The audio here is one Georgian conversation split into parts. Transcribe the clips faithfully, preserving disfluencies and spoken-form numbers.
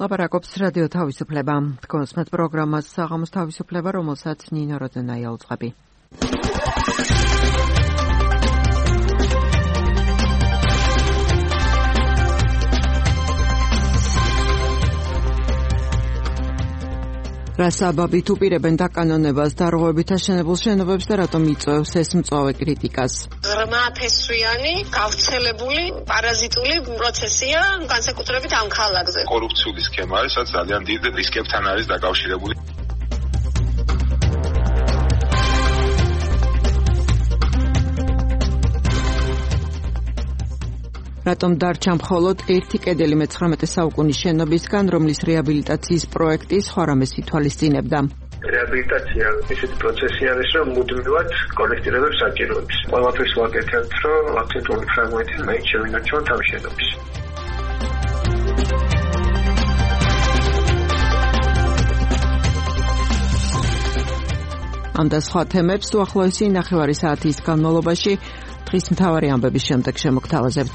ლაპარაკობს რადიო თავისუფლება. კონსმეთ პროგრამას საღამოს თავისუფლება, რომელსაც ნინო როძენაია უძღვები. რა საბაბით უპირებენ დაკანონებას დარღვევებით აშენებულ შენობებს და რატომ იწვევს ეს მწვავე კრიტიკას? ღრმათესვიანი, გავრცელებული, პარაზიტული პროცესია განსაკუთრებით ამ ქალაქზე. კორუფციული სქემა არის, რაც ძალიან დიდ რისკებთან არის დაკავშირებული. რატომ დარჩა მხოლოდ ერთი კედელი მეცხრამეტე საუკუნის შენობისგან, რომლის რეაბილიტაციის პროექტი სხვა რამეს ითვალისწინებდა? რეაბილიტაცია ისეთი პროცესი არის, რომ მუდმივად კოლექტირებებს საჭიროებს. ყველაფერს ვაკეთებთ, რომ აქცენტური ფრაგმენტი მაინც შევინარჩუნოთ ამ შენობის. ამ და სხვა თემებს უახლოესი ნახევარი საათის განმავლობაში დღის მთავარი ამბების შემდეგ შემოგთავაზებთ.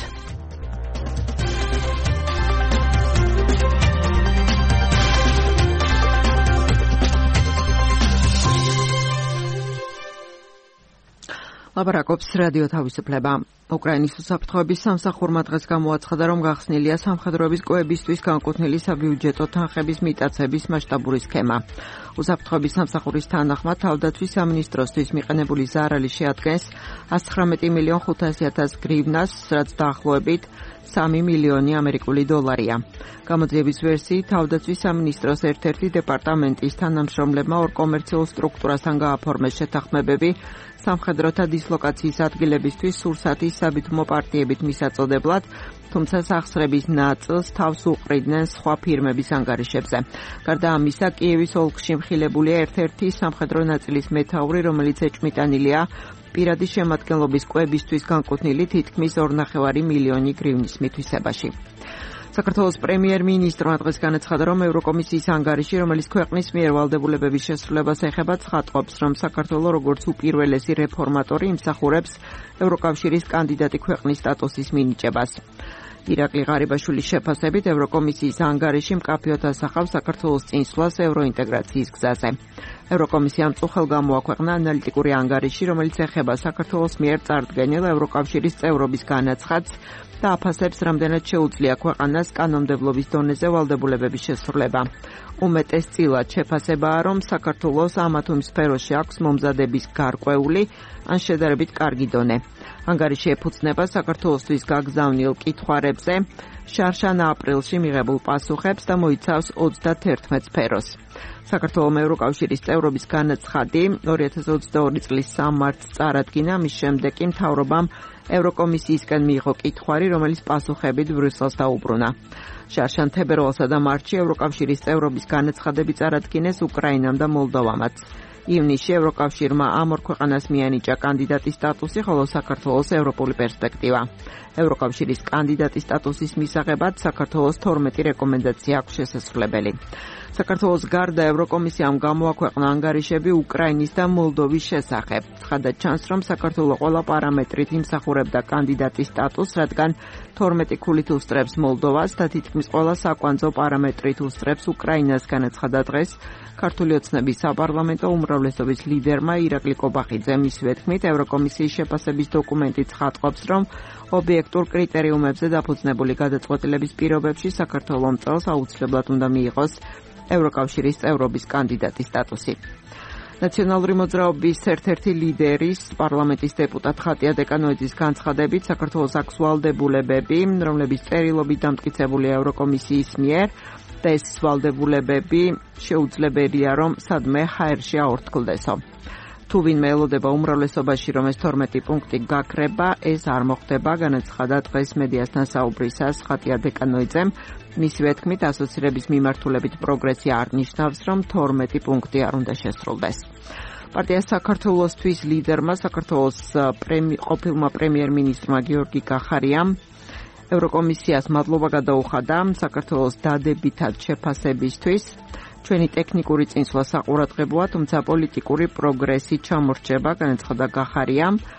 ლაპარაკობს რადიო თავისუფლება. უკრაინის უსაფრთხოების სამსახურმა დღეს გამოაცხადა, რომ გახსნილია სამხედროების კოებისთვის განკუთვნილი საბიუჯეტო თანხების მიტაცების მასშტაბური სქემა. უსაფრთხოების სამსახურის თანახმად თავდაცვის სამინისტროსთვის მიყენებული ზარალი შეადგენს ათს ცხრამეტი მილიონ ხუთასი ათას გრივნას, რაც დაახლოებით სამი მილიონი ამერიკული დოლარია. გამოძიების ვერსიით თავდაცვის სამინისტროს ერთ-ერთი დეპარტამენტის თანამშრომლებმა ორ კომერციულ სტრუქტურასთან გააფორმეს შეთანხმებები სამხედროთა დისლოკაციის ადგილებისთვის სურსათის საბითმო პარტიებით მისაწოდებლად, თუმცა სახსრების ნაწილს თავს უყრიდნენ სხვა ფირმების ანგარიშებზე. გარდა ამისა, კიევის ოლქში მხილებულია ერთ-ერთი სამხედრო ნაწილის მეთაური, რომელიც ეჭვმიტანილია პირადი შემადგენლობის კვებისთვის განკუთვნილი თითქმის ორნახევარი მილიონი გრივნის მითვისებაში. საქართველოს პრემიერ-მინისტრმა დღეს განაცხადა, რომ ევროკომისიის ანგარიში, რომელიც ქვეყნის მიერ ვალდებულებების შესრულებას ეხება, ცხადყოფს, რომ საქართველო როგორც უპირველესი რეფორმატორი იმსახურებს ევროკავშირის კანდიდატი ქვეყნის სტატუსის მინიჭებას. ირაკლი ღარიბაშვილის შეფასებით, ევროკომისიის ანგარიში მკაფიოდ ასახავს საქართველოს წინსვლას ევროინტეგრაციის გზაზე. ევროკომისიამ წუხელ გამოაქვეყნა ანალიტიკური ანგარიში, რომელიც ეხება საქართველოს მიერ წარდგენილ ევროკავშირის წევრობის განაცხადს და აფასებს, რამდენად შეუძლია ქვეყანას კანონმდებლობის დონეზე ვალდებულებების შესრულება. უმეტესწილად შეფასებაა, რომ საქართველოს ამა თუ იმ სფეროში აქვს მომზადების გარკვეული ან შედარებით კარგი დონე. ანგარიში ეფუძნება საქართველოსთვის გაგზავნილ კითხვარებზე შარშან-აპრილში მიღებულ პასუხებს და მოიცავს ოცდაათერთმეტ სფეროს. საქართველოს ევროკავშირის წევრობის განაცხადი ორი ათას ოცდაორი წლის სამი მარტს წარადგინა, მის შემდეგ კი მთავრობამ ევროკომისიისკენ მიიღო კითხვარი, რომელიც პასუხებით ბრიუსელს დაუბრუნა. შარშან, თებერვალსა და მარტში ევროკავშირის წევრობის განაცხადები წარადგინეს უკრაინამ და მოლდოვამაც. ივნისში ევროკავშირმა ამ ორ ქვეყანას მიანიჭა კანდიდატის სტატუსი, ხოლო საქართველოს ევროპული პერსპექტივა. ევროკავშირის კანდიდატის სტატუსის მისაღებად საქართველოს თორმეტი რეკომენდაცია აქვს შესასრულებელი. საქართველოს გარდა ევროკომისიამ გამოაქვეყნა ანგარიშები უკრაინის და მოლდოვის შესახებ. ცხადად ჩანს, რომ საქართველო ყველა პარამეტრით იმსახურებდა კანდიდატის სტატუსს, რადგან თორმეტი ქულით უსწრებს მოლდოვას და თითქმის ყველა საკვანძო პარამეტრით უსწრებს უკრაინას, განაცხადა დღეს ქართული ოცნების საპარლამენტო უმრავლესობის ლიდერმა ირაკლი კობახიძემ. მისივე თქმით, ევროკომისიის შეფასების დოკუმენტი ცხადყოფს, რომ ობიექტურ კრიტერიუმებზე დაფუძნებული გადაწყვეტილების პირობებში საქართველომ წელს აუცილებლად უნდა მიიღოს ევროკავშირის წევრობის კანდიდატის სტატუსი. ნაციონალური მოძრაობის ერთ-ერთი ლიდერის, პარლამენტის დეპუტატ ხატია დეკანოიძის განცხადებით, საქართველოს აქვს ვალდებულებები, რომლების წერილობით დამტკიცებულია ევროკომისიის მიერ და ეს ვალდებულებები შეუძლებელია, რომ სადმე ჰაერში აორთქლდესო. თუ ვინმე ელოდება უმრავლესობაში, რომ ეს თორმეტი პუნქტი გაქრება, ეს არ მოხდება, განაცხადა დღეს მედიასთან საუბრისას ხატია დეკანოიძემ. მისივე თქმით, ასოცირების მიმართულებით პროგრესი არ ნიშნავს, რომ თორმეტი პუნქტი არ უნდა შესრულდეს. პარტია საქართველოსთვის ლიდერმა, საქართველოს ყოფილმა პრემიერ-მინისტრმა გიორგი კახარიამ ევროკომისიას მადლობა გადაუხადა საქართველოს დადებითად შეფასებისთვის. ჩვენი ტექნიკური წინსვლა საყურადღებოა, თუმცა პოლიტიკური პროგრესი ჩამორჩება, განაცხადა კახარიამ.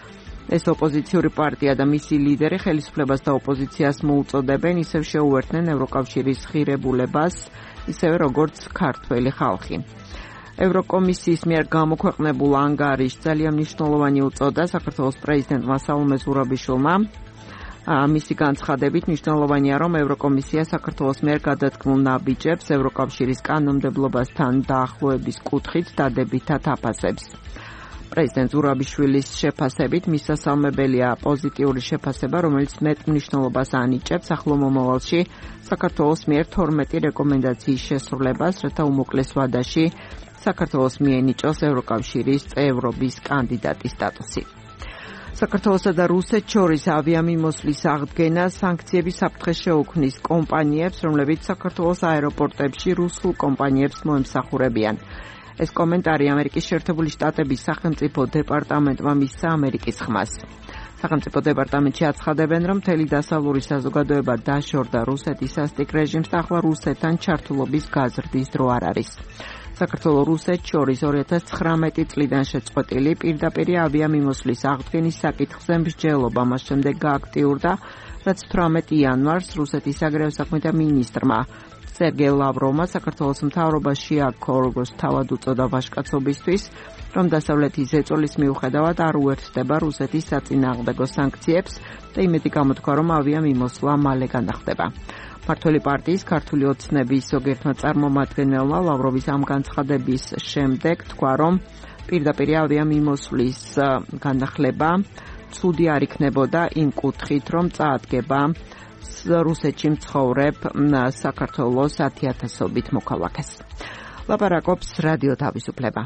ეს ოპოზიციური პარტია და მისი ლიდერი ხელისუფლებას და ოპოზიციას მოუწოდებენ ისევ შეუერთდნენ ევროკავშირის ღირებულებას, ისევე როგორც ქართველი ხალხი. ევროკომისიის მიერ გამოქვეყნებულ ანგარიშს ძალიან მნიშვნელოვანი უწოდა საქართველოს პრეზიდენტმა სალომე ზურაბიშვილმა. მისი განცხადებით მნიშვნელოვანია, რომ ევროკომისია საქართველოს მიერ გადადგმულ ნაბიჯებს ევროკავშირის კანონმდებლობასთან დაახლოების კუთხით დადებითად აფასებს. პრეზიდენტ ზურაბიშვილის შეფასებით მის სასალმებელია პოზიტიური შეფასება, რომელიც მეტ მნიშვნელობას ანიჭებს ახლო მომავალში საქართველოს მიერ თორმეტი რეკომენდაციის შესრულებას, რათა უმოკლეს ვადაში საქართველოს მიენიჭოს ევროკავშირის წევრობის კანდიდატის სტატუსი. საქართველოსა და რუსეთს შორის ავიამიმოსვლის აღდგენა სანქციების საფრთხეს შეუქმნის კომპანიებს, რომლებიც საქართველოს აეროპორტებში რუსულ კომპანიებს მოემსახურებიან. ეს კომენტარი ამერიკის შეერთებული შტატების სახელმწიფო დეპარტამენტმა მისცა ამერიკის ხმას. სახელმწიფო დეპარტამენტში აცხადებენ, რომ მთელი დასავლური საზოგადოება დაშორდა რუსეთის სასტიკ რეჟიმს და ახლა რუსეთთან ჩართულობის გაზრდის დრო არ არის. საქართველოს რუსეთს შორის ორი ათას ცხრამეტი წლიდან შეწყვეტილი პირდაპირი ავიამიმოსვლის აღდგენის საკითხზე მსჯელობა მას შემდეგ გააქტიურდა, რაც თვრამეტი იანვარს რუსეთის საგარეო საქმეთა მინისტრმა სერგეი ლავროვმა საქართველოს მთავრობას შეაქო, როგორც თავად უწოდა ვაჟკაცობისთვის, რომ დასავლეთის ზეწოლის მიუხედავად არ უერთდება რუსეთის საწინააღმდეგო სანქციებს და იმედი გამოთქვა, რომ ავიამიმოსვლა მალე განახდება. მართველი პარტიის ქართული ოცნების ზოგიერთმა წარმომადგენელმა ლავროვის ამ განცხადების შემდეგ თქვა, რომ პირდაპირი ავიამიმოსვლის განახლება ცუდი არ იქნებოდა იმ კუთხით, რომ წაადგება რუსეთში მცხოვრებ საქართველოს ათიათასობით მოქალაქეს. ლაპარაკობს რადიო თავისუფლება.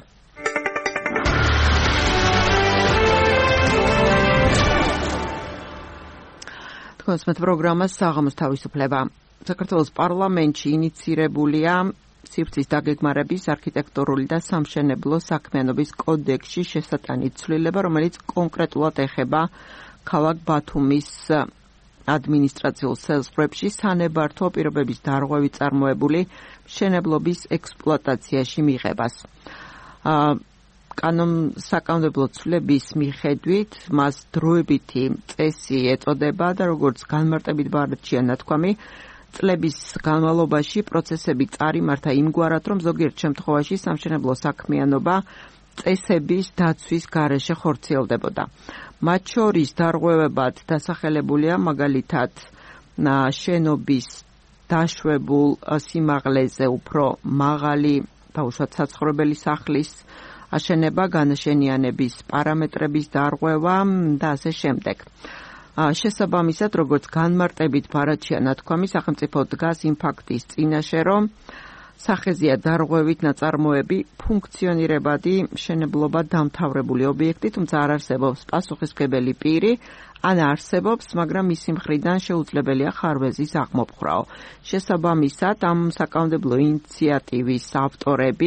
თქვენს პროგრამას საღამოს თავისუფლება. საქართველოს პარლამენტში ინიცირებულია სივრცის დაგეგმარების არქიტექტურული და სამშენებლო საქმიანობის კოდექსში შესატანი ცვლილება, რომელიც კონკრეტულად ეხება ქალაქ ბათუმის ადმინისტრაციულ სელსღვრებში სანებართვო პირობების დარღვევით წარმოებული მშენებლობის ექსპლუატაციაში მიღებას. კანონსაკანონმდებლო ცვლილების მიხედვით მას დროებითი წესი ეწოდება და როგორც განმარტებით ბარჩია ნათქვამი, წლების განმავლობაში პროცესები წარიმართა იმგვარად, რომ ზოგიერთ შემთხვევაში სამშენებლო საქმიანობა წესების დაცვის გარეშე ხორციელდებოდა. მათ შორის დარღვევებად დასახელებულია მაგალითად შენობის დაშვებულ სიმაღლეზე უფრო მაღალი დაუშვათ საცხოვრებელი სახლის აშენება, განაშენიანების პარამეტრების დარღვევა და ასე შემდეგ. შესაბამისად, როგორც განმარტებით ბარაჩია ნათქვამი, სახელმწიფო დგას იმ ფაქტის წინაშე, რომ სახეზია დარღვევით ნაწარმოები ფუნქციონირებადი მშენებლობა დამთავრებული ობიექტი, თუმცა არ არსებობს პასუხისმგებელი პირი, ან არსებობს, მაგრამ მისი მხრიდან შეუძლებელია ხარვეზის აღმოფხვრაო. შესაბამისად, ამ საკანონმდებლო ინიციატივის ავტორები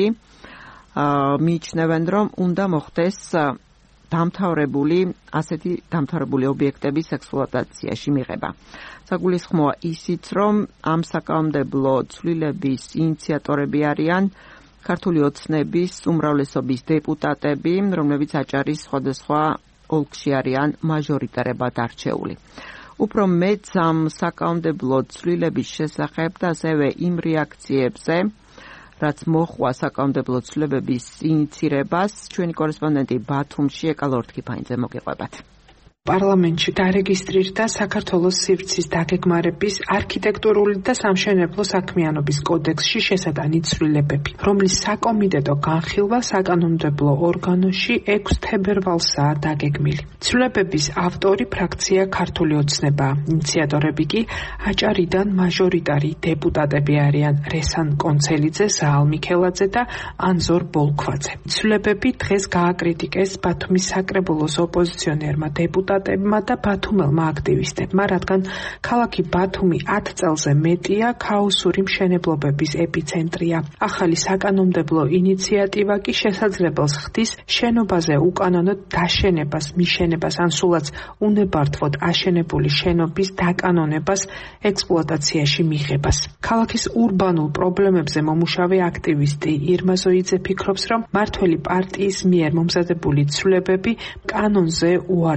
მიიჩნევენ, რომ უნდა მოხდეს დამთავრებული ასეთი დამთავრებული ობიექტების ექსპლუატაციაში მიღება. საგულისხმოა ისიც, რომ ამ საკანონმდებლო ცვლილების ინიციატორები არიან ქართული ოცნების უმრავლესობის დეპუტატები, რომლებიც აჭარის სხვადასხვა ოლქში არიან მაჟორიტარებად არჩეული. უფრო მეც ამ საკანონმდებლო ცვლილების შესახებ და ასევე იმ რეაქციებზე, რაც მოხვა საკანონმდებლო ცვლილებების ინიცირებას, ჩვენი კორესპონდენტი ბათუმში ეკალ ორთქიფანიძე მოგიყვებათ. პარლამენტში დარეგისტრირდა საქართველოს სივრცის დაგეგმარების არქიტექტურული და სამშენებლო საქმიანობის კოდექსში შესატანი ცვლილებები, რომლის საკომიტეტო განხილვა საკანონმდებლო ორგანოში ექვსი თებერვალსაა დაგეგმილი. ცვლილებების ავტორი ფრაქცია ქართული ოცნება, ინიციატორები კი აჭარიდან მაჟორიტარი დეპუტატები არიან რესან კონცელიძე, საალ მიქელაძე და ანზორ ბოლქვაძე. ცვლილებები დღეს გააკრიტიკეს ბათუმის საკრებულოს ოპოზიციონერმა დეპუტატებმა და ბათუმელმა აქტივისტებმა, რადგან ქალაქი ბათუმი ათ წელზე მეტია ქაოსური მშენებლობების ეპიცენტრია. ახალი საკანონმდებლო ინიციატივა კი შესაძლებელს ხდის შენობაზე უკანონოდ დაშენებას, მიშენებას ან სულაც უნებართვოდ აშენებული შენობის დაკანონებას, ექსპლუატაციაში მიღებას. ქალაქის ურბანულ პრობლემებზე მომუშავე აქტივისტი ირმა ზოიძე ფიქრობს, რომ მართველი პარტიის მიერ მომზადებული ცვლილებები კანონზე უარის თქმას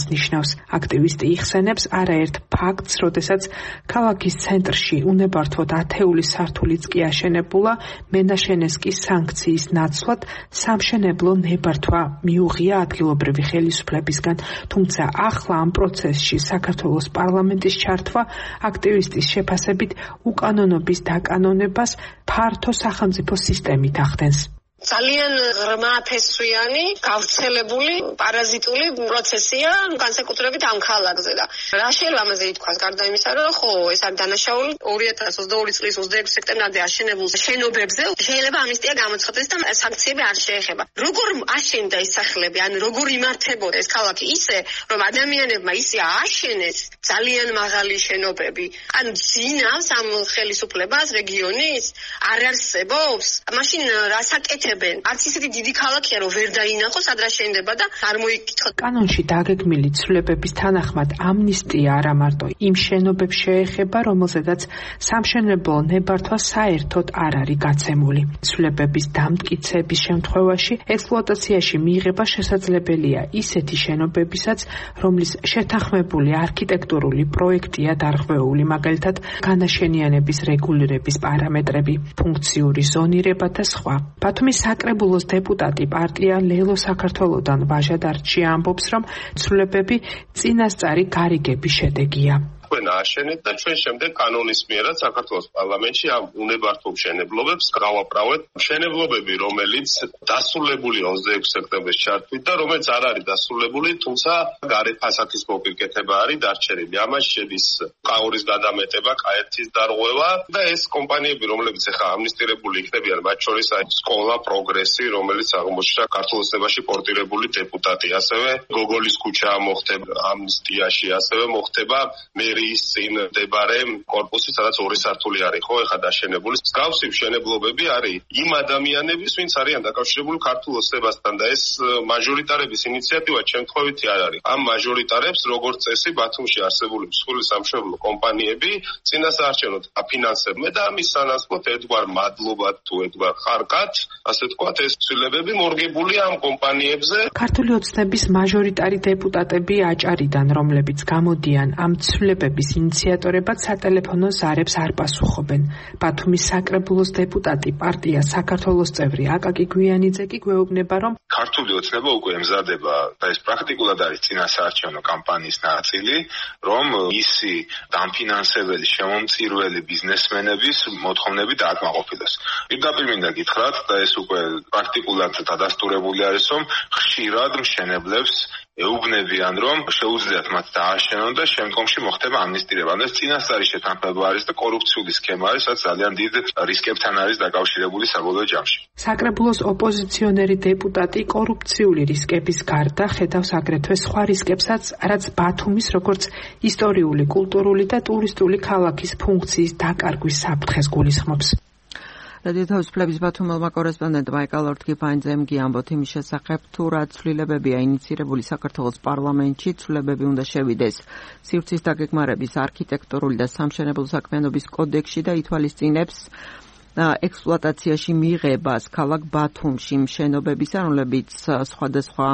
მიღებას ნიშნავს. აქტივისტი იხსენებს არაერთ ფაქტს, როდესაც ქალაქის ცენტრში უნებართვოდ ათეული სართულიც კი აშენებულა, მენაშენეს კი სანქციის ნაცვლად სამშენებლო ნებართვა მიუღია ადგილობრივი ხელისუფლებისგან. თუმცა ახლა ამ პროცესში საქართველოს პარლამენტის ჩართვა აქტივისტის შეფასებით უკანონობის დაკანონებას ფართო სახელმწიფო სისტემით ახდენს. ძალიან ღრმა ფესვიანი, გავრცელებული, პარაზიტული პროცესია განსაკუთრებით ამ ქალაქზე და რა შეიძლება ამაზე ითქვას, გარდა იმისა, რომ ხო, ეს არის დანაშაული ორი ათას ოცდაორი წლის ოცდაექვსი სექტემბრამდე აშენებულ შენობებზე შეიძლება ამნისტია გამოცხადდეს და სანქციები არ შეეხება. როგორ აშენდა ეს სახლები, ან როგორ იმართებოდა ეს ქალაქი ისე, რომ ადამიანებმა ისე ააშენეს ძალიან მაღალი შენობები, ან ძინავს ამ ხელისუფლებას რეგიონის არ არსებობს, მაშინ რასაკეთებ არც ისეთი დიდი ქალაქია, რომ ვერ დაინახოს ადრა შენდება და არ მოიკითხოთ. კანონში დაგეგმილი ცვლილებების თანახმად ამნისტია არა მარტო იმ შენობებს შეეხება, რომელზედაც სამშენებლო ნებართვა საერთოდ არ არის გაცემული. ცვლილებების დამტკიცების შემთხვევაში ექსპლუატაციაში მიღება შესაძლებელია ისეთი შენობებისაც, რომლის შეთანხმებული არქიტექტურული პროექტია დარღვეული, მაგალითად განაშენიანების რეგულირების პარამეტრები, ფუნქციური ზონირება და სხვა. ბათუმის საკრებულოს დეპუტატი პარტია ლელო საქართველოდან ვაჟა დარჩია ამბობს, რომ ცვლილებები წინასწარი გარიგების შედეგია. ჩვენ ააშენეთ და ჩვენ შემდეგ კანონის მიერად საქართველოს პარლამენტში ამ უნებართვო მშენებლობებს გავაправეთ. მშენებლობები, რომელიც დასრულებულია ოცდაექვსი სექტემბრის ჩართვით და რომელიც არ არის დასრულებული, თუმცა გარე ფასადის მოპირკეთება არის დარჩენილი. ამაში შედის ყაურის გადამეტება, კაერთის დარღვევა და ეს კომპანიები, რომლებიც ახლა ამნისტირებული იქნებიან, მათ შორის არის სკოლა პროგრესი, რომელიც აღმოჩნდა ქართულ ოცნებაში პორტირებული დეპუტატი. ასევე გოგოლის ქუჩა მოხდება ამნისტიაში, ასევე მოხდება მერი ის წინ მდებარე კორპუსი, სადაც ორი სართული არის, ხო, ეხლა დაშენებული. მსგავსი მშენებლობები არის იმ ადამიანების, ვინც არიან დაკავშირებული ქართულ ოცნებასთან და ეს მაჟორიტარების ინიციატივა შემთხვევითი არ არის. ამ მაჟორიტარებს, როგორც წესი, ბათუმში არსებული მსხვილი სამშენებლო კომპანიები წინასაარჩევნოდ აფინანსებდნენ და ამის სანაცვლოდ ერთგვარ მადლობად თუ ერთგვარ ხარკად, ასე ვთქვათ, ეს ცვლილებები მორგებულია ამ კომპანიებზე. ქართული ოცნების მაჟორიტარი დეპუტატები აჭარიდან, რომლებიც გამოდიან ამ ცვლილებების ინიციატორებად სატელეფონო ზარებს არ პასუხობენ. ბათუმის საკრებულოს დეპუტატი პარტია საქართველოს წევრი აკაკი გვიანიძე კი გვეუბნება, რომ ქართული ოცნება უკვე ემზადება და ეს პრაქტიკულად არის წინასაარჩევნო კამპანიის ნაწილი, რომ ისი დამფინანსებელი შემომწირველი ბიზნესმენების მოთხოვნები დააკმაყოფილოს. პირდაპირ მინდა გითხრათ და ეს უკვე პრაქტიკულად დადასტურებული არის, რომ ხშირად მშენებლებს ეუბნებიან, რომ შეუძლიათ მათ დააშენონ და შემდგომში მოხდება ამნისტირება. ეს წინასწარი შეთანხმება არის და კორუფციული სქემა არის, რაც ძალიან დიდ რისკებთან არის დაკავშირებული საბოლოო ჯამში. საკრებულოს ოპოზიციონერი დეპუტატი კორუფციული რისკების გარდა ხედავს აგრეთვე სხვა რისკებსაც, რაც ბათუმის როგორც ისტორიული, კულტურული და ტურისტული ქალაქის ფუნქციის დაკარგვის საფრთხეს გულისხმობს. რადიო თავისუფლების ბათუმელმა კორესპონდენტმა ეკალ ორთქიფანიძემ გიამბოთ იმის შესახებ, თუ რა ცვლილებებია ინიცირებული საქართველოს პარლამენტში, ცვლილებები უნდა შევიდეს სივრცის დაგეგმარების, არქიტექტურული და სამშენებლო საქმიანობის კოდექსში და ითვალისწინებს ექსპლუატაციაში მიღებას ქალაქ ბათუმში მშენობებისა, რომლებიც სხვადასხვა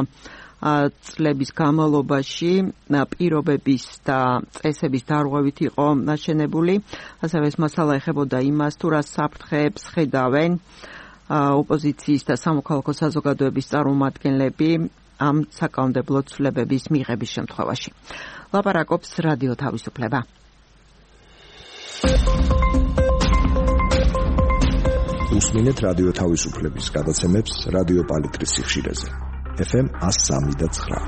წლების განმავლობაში პირობების და წესების დარღვევით იყო ნაშენებული. ასევე ეს მასალა ეხებოდა იმას, თუ რა საფრთხეებს ხედავენ ოპოზიციის და სამოქალაქო საზოგადოების წარმომადგენლები ამ საკანონმდებლო ცვლილებების მიღების შემთხვევაში. ლაპარაკობს რადიო თავისუფლება. უსმინეთ რადიო თავისუფლების გადაცემებს რადიო პალიტრის სიხშირეზე. ეფ ემ one oh three point nine.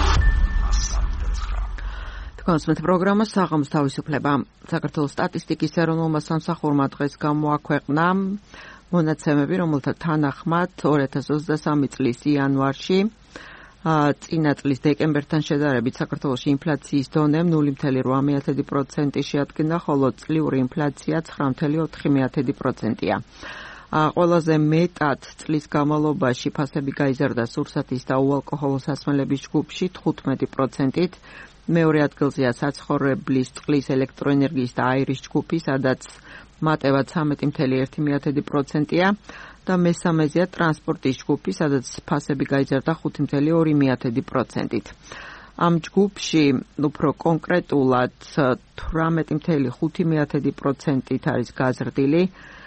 თქვენს პროგრამა საღამოს თავისუფლება. საქართველოს სტატისტიკის ეროვნულმა სამსახურმა დღეს გამოაქვეყნა მონაცემები, რომელთა თანახმად ორი ათას ოცდასამი წლის იანვარში წინა წლის დეკემბერთან შედარებით საქართველოში ინფლაციის დონე ნული ფاصლე ორი პროცენტი შეადგენდა, ხოლო წლიური ინფლაცია ცხრა ფاصლე ოთხი პროცენტია. ყველაზე მეტად წლის განმავლობაში ფასები გაიზარდა სურსათის და უალკოჰოლო სასმელების ჯგუფში თხუთმეტი პროცენტით, მეორე ადგილზეა საცხოვრებლის წყლის, ელექტროენერგიის და აირის ჯგუფი, სადაც მატება ცამეტი ფاصლე ერთი პროცენტია და მესამეზეა ტრანსპორტის ჯგუფი, სადაც ფასები გაიზარდა ხუთი ფاصლე ორი პროცენტით. ამ ჯგუფში უფრო კონკრეტულად თვრამეტი წუთი ხუთი პროცენტით არის გაზრდილი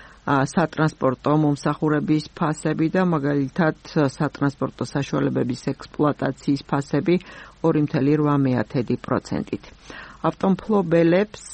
სატრანსპორტო მომსახურების ფასები და მაგალითად სატრანსპორტო საშუალებების ექსპლუატაციის ფასები ორი წუთი რვა პროცენტით. ავტომფლობელებს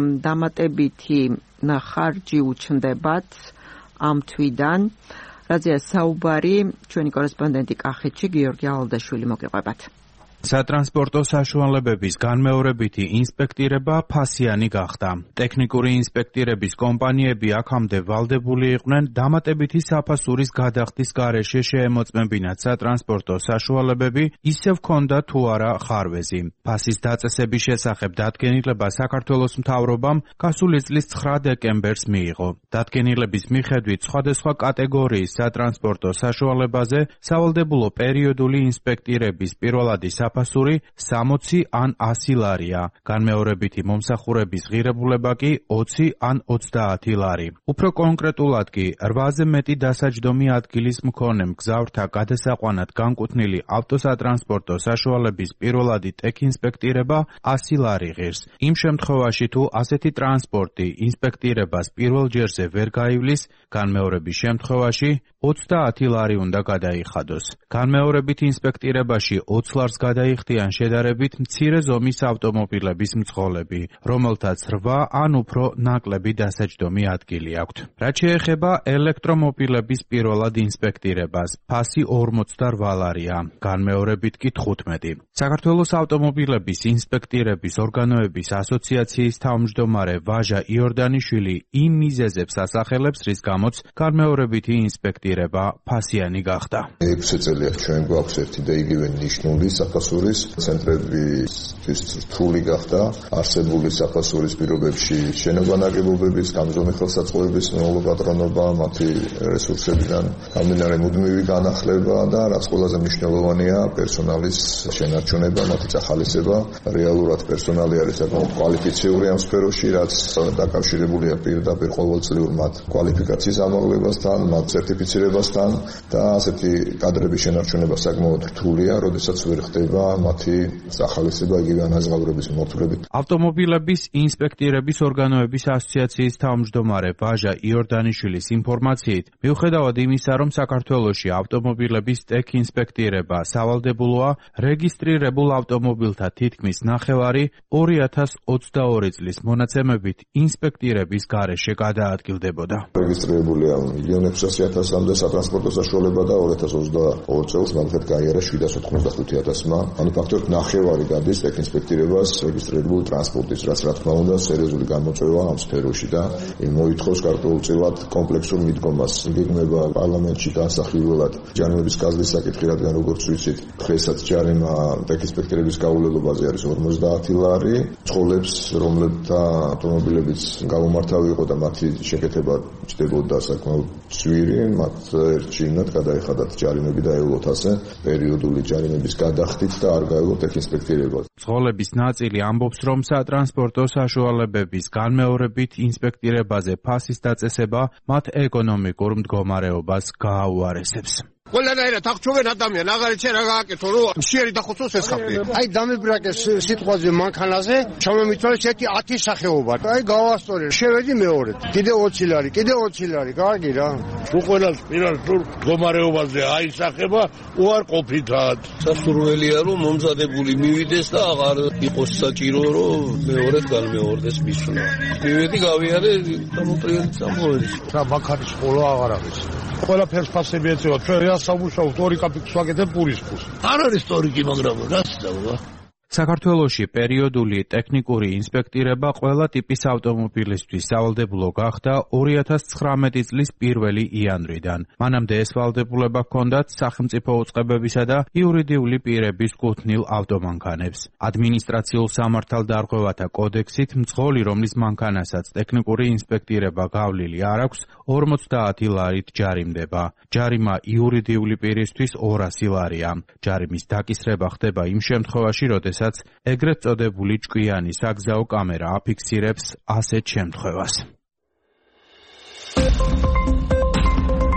დამატებითი ხარჯი უჩნდებათ ამ თვიდან, რაზეა საუბარი ჩვენი კორესპონდენტი კახეთში გიორგი ალდაშვილი მოგიყვებათ. სატრანსპორტო საშუალებების განმეორებითი ინსპექტირება ფასიანი გახდა. ტექნიკური ინსპექტირების კომპანიები აქამდე ვალდებული იყვნენ დამატებითი საფასურის გადახდის გარეშე შეემოწმებინათ სატრანსპორტო საშუალებები, ისევ ჰქონდა თუ არა ხარვეზი. ფასის დაწესების შესახებ დადგენილება საქართველოს მთავრობამ გასული წლის ცხრა დეკემბერს მიიღო. დადგენილების მიხედვით სხვადასხვა კატეგორიის სატრანსპორტო საშუალებაზე სავალდებულო პერიოდული ინსპექტირების პირველადი საფასური სამოცი ან ასი ლარია, განმეორებითი მომსახურების ღირებულება კი ოცი ან ოცდაათი ლარი. უფრო კონკრეტულად კი რვაზე მეტი დასაჯდომი ადგილის მქონე მგზავრთა გადასაყვანად განკუთვნილი ავტოსატრანსპორტო საშუალების პირველადი ტექინსპექტირება ასი ლარი ღირს. იმ შემთხვევაში თუ ასეთი ტრანსპორტი ინსპექტირებას პირველ ჯერზე ვერ გაივლის, განმეორების შემთხვევაში ოცდაათი ლარი უნდა გადაიხადოს. განმეორებით ინსპექტირებაში ოცი ლარს გადაიხდიან შედარებით მცირე ზომის ავტომობილების მძღოლები, რომელთაც რვა ან უფრო ნაკლები დასაჯდომი ადგილი აქვთ. რაც შეეხება ელექტრომობილების პირველად ინსპექტირებას, ფასი ორმოცდარვა ლარია, განმეორებით კი თხუთმეტი. საქართველოს ავტომობილების ინსპექტირების ორგანოების ასოციაციის თავმჯდომარე ვაჟა იორდანიშვილი იმ მიზეზებს ასახელებს, რის გამოც განმეორებითი ინსპექტირება ფასიანი გახდა. ექვსი წელია ჩვენ გვაქვს ერთი და იგივე ნიშნული საფასურის ცენტრებისთვის რთული გახდა არსებული საფასურის პირობებში შენობა ნაგებობების, გამზომი ხელსაწყოების მოლაპატრონობა, მათი რესურსებიდან გამდინარე მუდმივი განახლება და რაც ყველაზე მნიშვნელოვანია პერსონალის შენარჩუნება, მათი წახალისება. რეალურად პერსონალი არის საკმაოდ კვალიფიციური ამ სფეროში, რაც დაკავშირებულია პირდაპირ ყოველწლიურ მათ კვალიფიკაციის ამაღლებასთან, მათ სერტიფიცირებასთან და ასეთი კადრების შენარჩუნება საკმაოდ რთულია, როდესაც ვერ ხდება მათი სახალისება იგივე ანაზღაურების მიმართულებით. ავტომობილების ინსპექტირების ორგანოების ასოციაციის თავმჯდომარე ვაჟა იორდანიშვილის ინფორმაციით, მიუხედავად იმისა, რომ საქართველოში ავტომობილების ტექინსპექტირება სავალდებულოა, რეგისტრირებულ ავტომობილთა თითქმის ნახევარი ორი ათას ოცდაორი წლის მონაცემებით ინსპექტირების გარეშე გადაადგილდებოდა. რეგისტრირებულია მილიონი ექვსასი ათასამდე სატრანსპორტო საშუალება და ორი ათას ოცდაორი წელს მაგალითად გაიარა შვიდას ოთხმოცდახუთი ათასმა. ანუ ფაქტორით ნახევარი გადის ტექინსპექტირებას რეგისტრირებული ტრანსპორტის, რაც რა თქმა უნდა სერიოზული გამოწვევა ამ სფეროში და მოითხოვს გარკვეულწილად კომპლექსურ მიდგომას. გეგმება პარლამენტში განსახილველად ჯარიმების კაზლის საკითხი, რადგან როგორც ვიცით, დღესაც ჯარიმა ტექინსპექტირების გაუვლელობაზე არის ორმოცდაათი ლარი. წყოლებს, რომლებთა ავტომობილებიც გაუმართავი იყო და მათი შეკეთება ჩდებოდა საკმაოდ ძვირი, მათ ერჩივნათ გადაეხადათ ჯარიმები და ეულოთ ასე პერიოდული ჯარიმების გადახდით და არ გაევლოთ ტექინსპექტირებას. წყოლების ნაწილი ამბობს, რომ სატრანსპორტო საშუალებების განმეორებით ინსპექტირებაზე ფასის დაწესება მათ ეკონომიკურ მდგომარეობას გააუარესებს. ყველანაირად აღჩვევენ ადამიან, აღარიცე რა გააკეთო, რომ შეერი დახოცოს ეს ხალხი. აი დამებრაკეს სიტყვაზე მანქანაზე, ჩამომითვალეს ერთი ათი სახეობა. აი გავასწორე, შევედი მეორედ. კიდე ოცი ლარი, კიდე ოცი ლარი, კარგი რა. უყველას პირასურ მდგომარეობაზე აისახება უარყოფითად. სასურველია რომ მომზადებული მივიდეს და აღარ იყოს საჭირო რომ მეორედ განმეორდეს მისვლა. მივედი გავიარე გამოტრიალით სამოვედის. რა ბაქარის ყოლა აღარ არის. ყველაფერს ფასები ეწევა. ჩვენ რა სამუშაოთ ორი კაპიტს ვაკეთებ პურის ფულს. არ არის ისტორიკი, მაგრამ გასწავლა. საქართველოში პერიოდული ტექნიკური ინსპექტირება ყველა ტიპის ავტომობილისთვის სავალდებულო გახდა ორი ათას ცხრამეტი წლის პირველი იანვრიდან. მანამდე ეს ვალდებულება ჰქონდათ სახელმწიფო უწყებებისა და იურიდიული პირების კუთვნილ ავტომანქანებს. ადმინისტრაციულ სამართალდარღვევათა კოდექსით მძღოლი, რომლის მანქანასაც ტექნიკური ინსპექტირება გავლილი არ აქვს, ორმოცდაათი ლარით ჯარიმდება. ჯარიმა იურიდიული პირისთვის ორასი ლარია. ჯარიმის დაკისრება ხდება იმ შემთხვევაში, როდესაც ეგრეთ წოდებული ჭკვიანი საგზაო კამერა აფიქსირებს ასეთ შემთხვევას.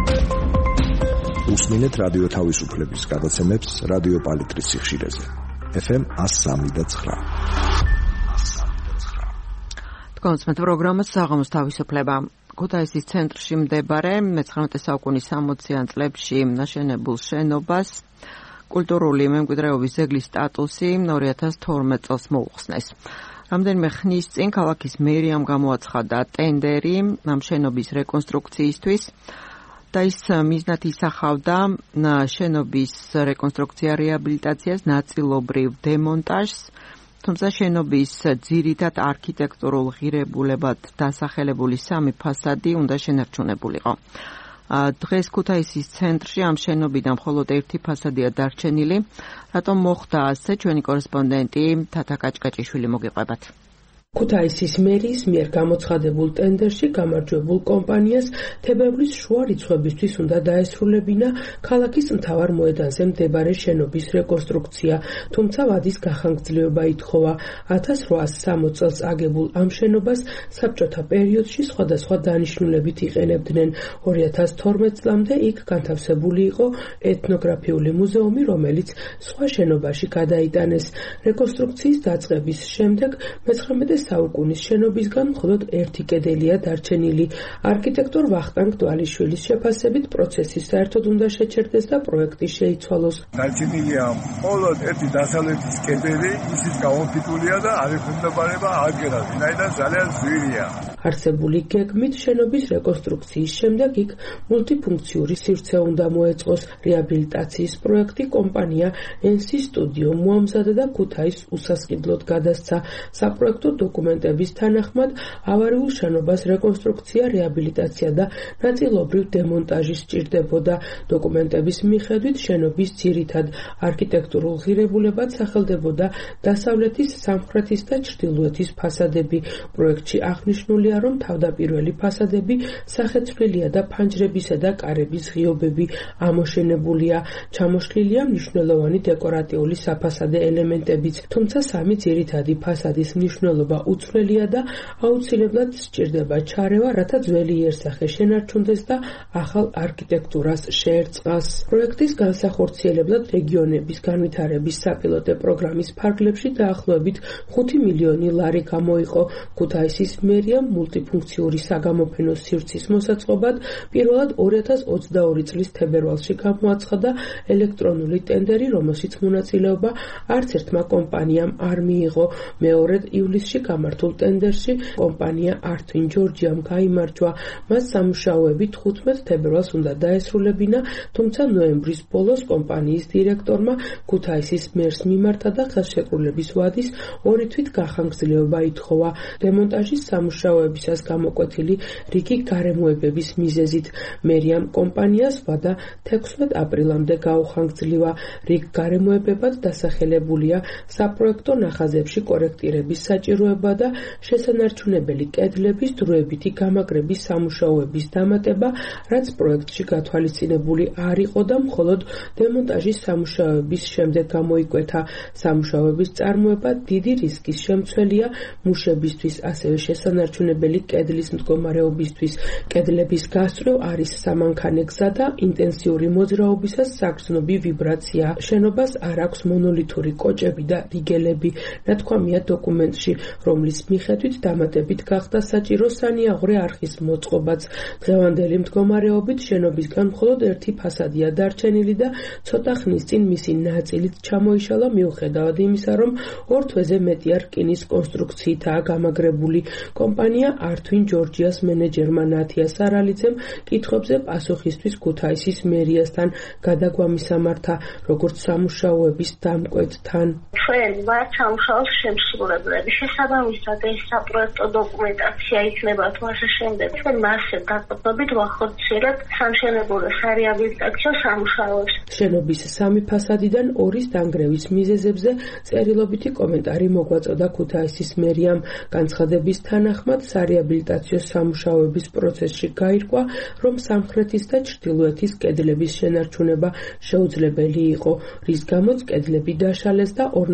უსმინეთ რადიო თავისუფლების გადაცემებს რადიო პალიტრის სიხშირეზე. ეფ ემ one oh three და nine. თქვენს პროგრამას საღამოს თავისუფლება. ქუთაისის ცენტრში მდებარე მეცხრამეტე საუკუნის სამოციან წლებში ნაშენებულ შენობას კულტურული მემკვიდრეობის ძეგლის სტატუსი ორი ათას თორმეტ წელს მოუხსნეს. რამდენიმე ხნის წინ ქალაქის მერიამ გამოაცხადა ტენდერი ამ შენობის რეკონსტრუქციისთვის და ის მიზნად ისახავდა შენობის რეკონსტრუქცია რეაბილიტაციას, ნაწილობრივ დემონტაჟს, თუმცა შენობის ძირითად არქიტექტურულ ღირებულებად დასახელებული სამი ფასადი უნდა შენარჩუნებულიყო. დღეს ქუთაისის ცენტრში ამ შენობიდან მხოლოდ ერთი ფასადია დარჩენილი. რატომ მოხდა ასე, ჩვენი კორესპონდენტი თათა კაჭკაჭიშვილი მოგიყვებათ. ქუთაისის მერიის მიერ გამოცხადებულ ტენდერში გამარჯვებულ კომპანიას თებერვლის შუა რიცხვებისთვის უნდა დაესრულებინა ქალაქის მთავარ მოედანზე მდებარე შენობის რეკონსტრუქცია, თუმცა ვადის გახანგრძლივება ითხოვა. ათას რვაას სამოც წელს აგებულ ამ შენობას საბჭოთა პერიოდში სხვადასხვა დანიშნულებით იყენებდნენ. ორი ათას თორმეტ წლამდე იქ განთავსებული იყო ეთნოგრაფიული მუზეუმი, რომელიც სხვა შენობაში გადაიტანეს. რეკონსტრუქციის დაწყების შემდეგ მეცხრამეტე საუკუნის შენობისგან მხოლოდ ერთი კედელია დარჩენილი. არქიტექტორ ვახტანგ დვალიშვილის შეფასებით პროცესი საერთოდ უნდა შეჩერდეს და პროექტი შეიცვალოს. დარჩენილია მხოლოდ ერთი დასავლეთის კედელი, ისიც გამოფიტულია და არ ექვემდებარება აგერას, ვინაიდან ძალიან ძვირია. არსებული გეგმით შენობის რეკონსტრუქციის შემდეგ იქ მულტიფუნქციური სივრცე უნდა მოეწყოს. რეაბილიტაციის პროექტი კომპანია ენსი სტუდიო მოამზადა და ქუთაისს უსასყიდლოდ გადასცა. საპროექტო დოკუმენტების თანახმად ავარიულ შენობას რეკონსტრუქცია, რეაბილიტაცია და ნაწილობრივ დემონტაჟი სჭირდებოდა. დოკუმენტების მიხედვით შენობის ძირითად არქიტექტურულ ღირებულებად სახელდებოდა დასავლეთის, სამხრეთის და ჩრდილოეთის ფასადები. პროექტში აღნიშნულია, რომ თავდაპირველი ფასადები სახეცვლილია და ფანჯრებისა და კარების ღიობები ამოშენებულია. ჩამოშლილია მნიშვნელოვანი დეკორატიული საფასადე ელემენტებიც, თუმცა სამი ძირითადი ფასადის მნიშვნელობა უცვლელია და აუცილებლად სჭირდება ჩარევა, რათა ძველი იერსახე შენარჩუნდეს და ახალ არქიტექტურას შეერწყას. პროექტის განსახორციელებლად რეგიონების განვითარების საპილოტო პროგრამის ფარგლებში დაახლოებით ხუთი მილიონი ლარი გამოიყო. ქუთაისის მერიამ მულტიფუნქციური საგამოფენო სივრცის მოსაწყობად პირველად ორი ათას ოცდაორი წლის თებერვალში გამოაცხადა ელექტრონული ტენდერი, რომელშიც მონაწილეობა არც ერთმა კომპანიამ არ მიიღო. მეორედ ივლისში გამართულ ტენდერში კომპანია ართვინ ჯორჯიამ გაიმარჯვა. მას სამუშაოები თხუთმეტ თებერვალს უნდა დაესრულებინა, თუმცა ნოემბრის ბოლოს კომპანიის დირექტორმა ქუთაისის მერს მიმართა და ხელშეკრულების ვადის ორი თვით გახანგრძლივება ითხოვა. დემონტაჟის სამუშაოებისას გამოკვეთილი რიგი გარემოებების მიზეზით მერიამ კომპანიას ვადა თექვსმეტ აპრილამდე გაუხანგრძლივა. რიგ გარემოებებად დასახელებულია საპროექტო ნახაზებში კორექტირების საჭიროება და შესანარჩუნებელი კედლების დროებითი გამაგრების სამუშაოების დამატება, რაც პროექტში გათვალისწინებული არ იყო და მხოლოდ დემონტაჟის სამუშაოების შემდეგ გამოიკვეთა. სამუშაოების წარმოება დიდი რისკის შემცველია მუშებისთვის, ასევე შესანარჩუნებელი კედლის მდგომარეობისთვის. კედლების გასწვრივ არის სამანქანე გზა და ინტენსიური მოძრაობისას საგრძნობი ვიბრაცია. შენობას არ აქვს მონოლითური კოჭები და რიგელები. ნათქვამია დოკუმენტში, რომლის მიხედვით დამატებით გახდა საჭირო სანიაღვრე არხის მოწყობაც. დღევანდელი მდგომარეობით შენობისგან მხოლოდ ერთი ფასადია დარჩენილი და ცოტა ხნის წინ მისი ნაწილით ჩამოიშალა, მიუხედავად იმისა, რომ ორ თვეზე მეტია რკინის კონსტრუქციითაა გამაგრებული. კომპანია ართვინ ჯორჯიას მენეჯერმა ნათია სარალიძემ კითხვებზე პასუხისთვის ქუთაისის მერიასთან გადაგვამისამართა, როგორც სამუშაოების დამკვეთთან. ჩვენ ვართ სამუშაოს შემსრულებლები. შესაბამისად ეს საპროექტო დოკუმენტაცია იქნება თვალსა შემდეგ. ჩვენ მასზე დაყრდნობით ვახორციელებთ სამშენებლო სარეაბილიტაციო სამუშაოებს. შენობის სამი ფასადიდან ორის დანგრევის მიზეზებზე წერილობითი კომენტარი მოგვაწოდა ქუთაისის მერიამ. განცხადების თანახმად სარეაბილიტაციო სამუშაოების პროცესში გაირკვა, რომ სამხრეთის და ჩრდილოეთის კედლების შენარჩუნება შეუძლებელი იყო, რის გამოც კედლები დაშალეს და ორ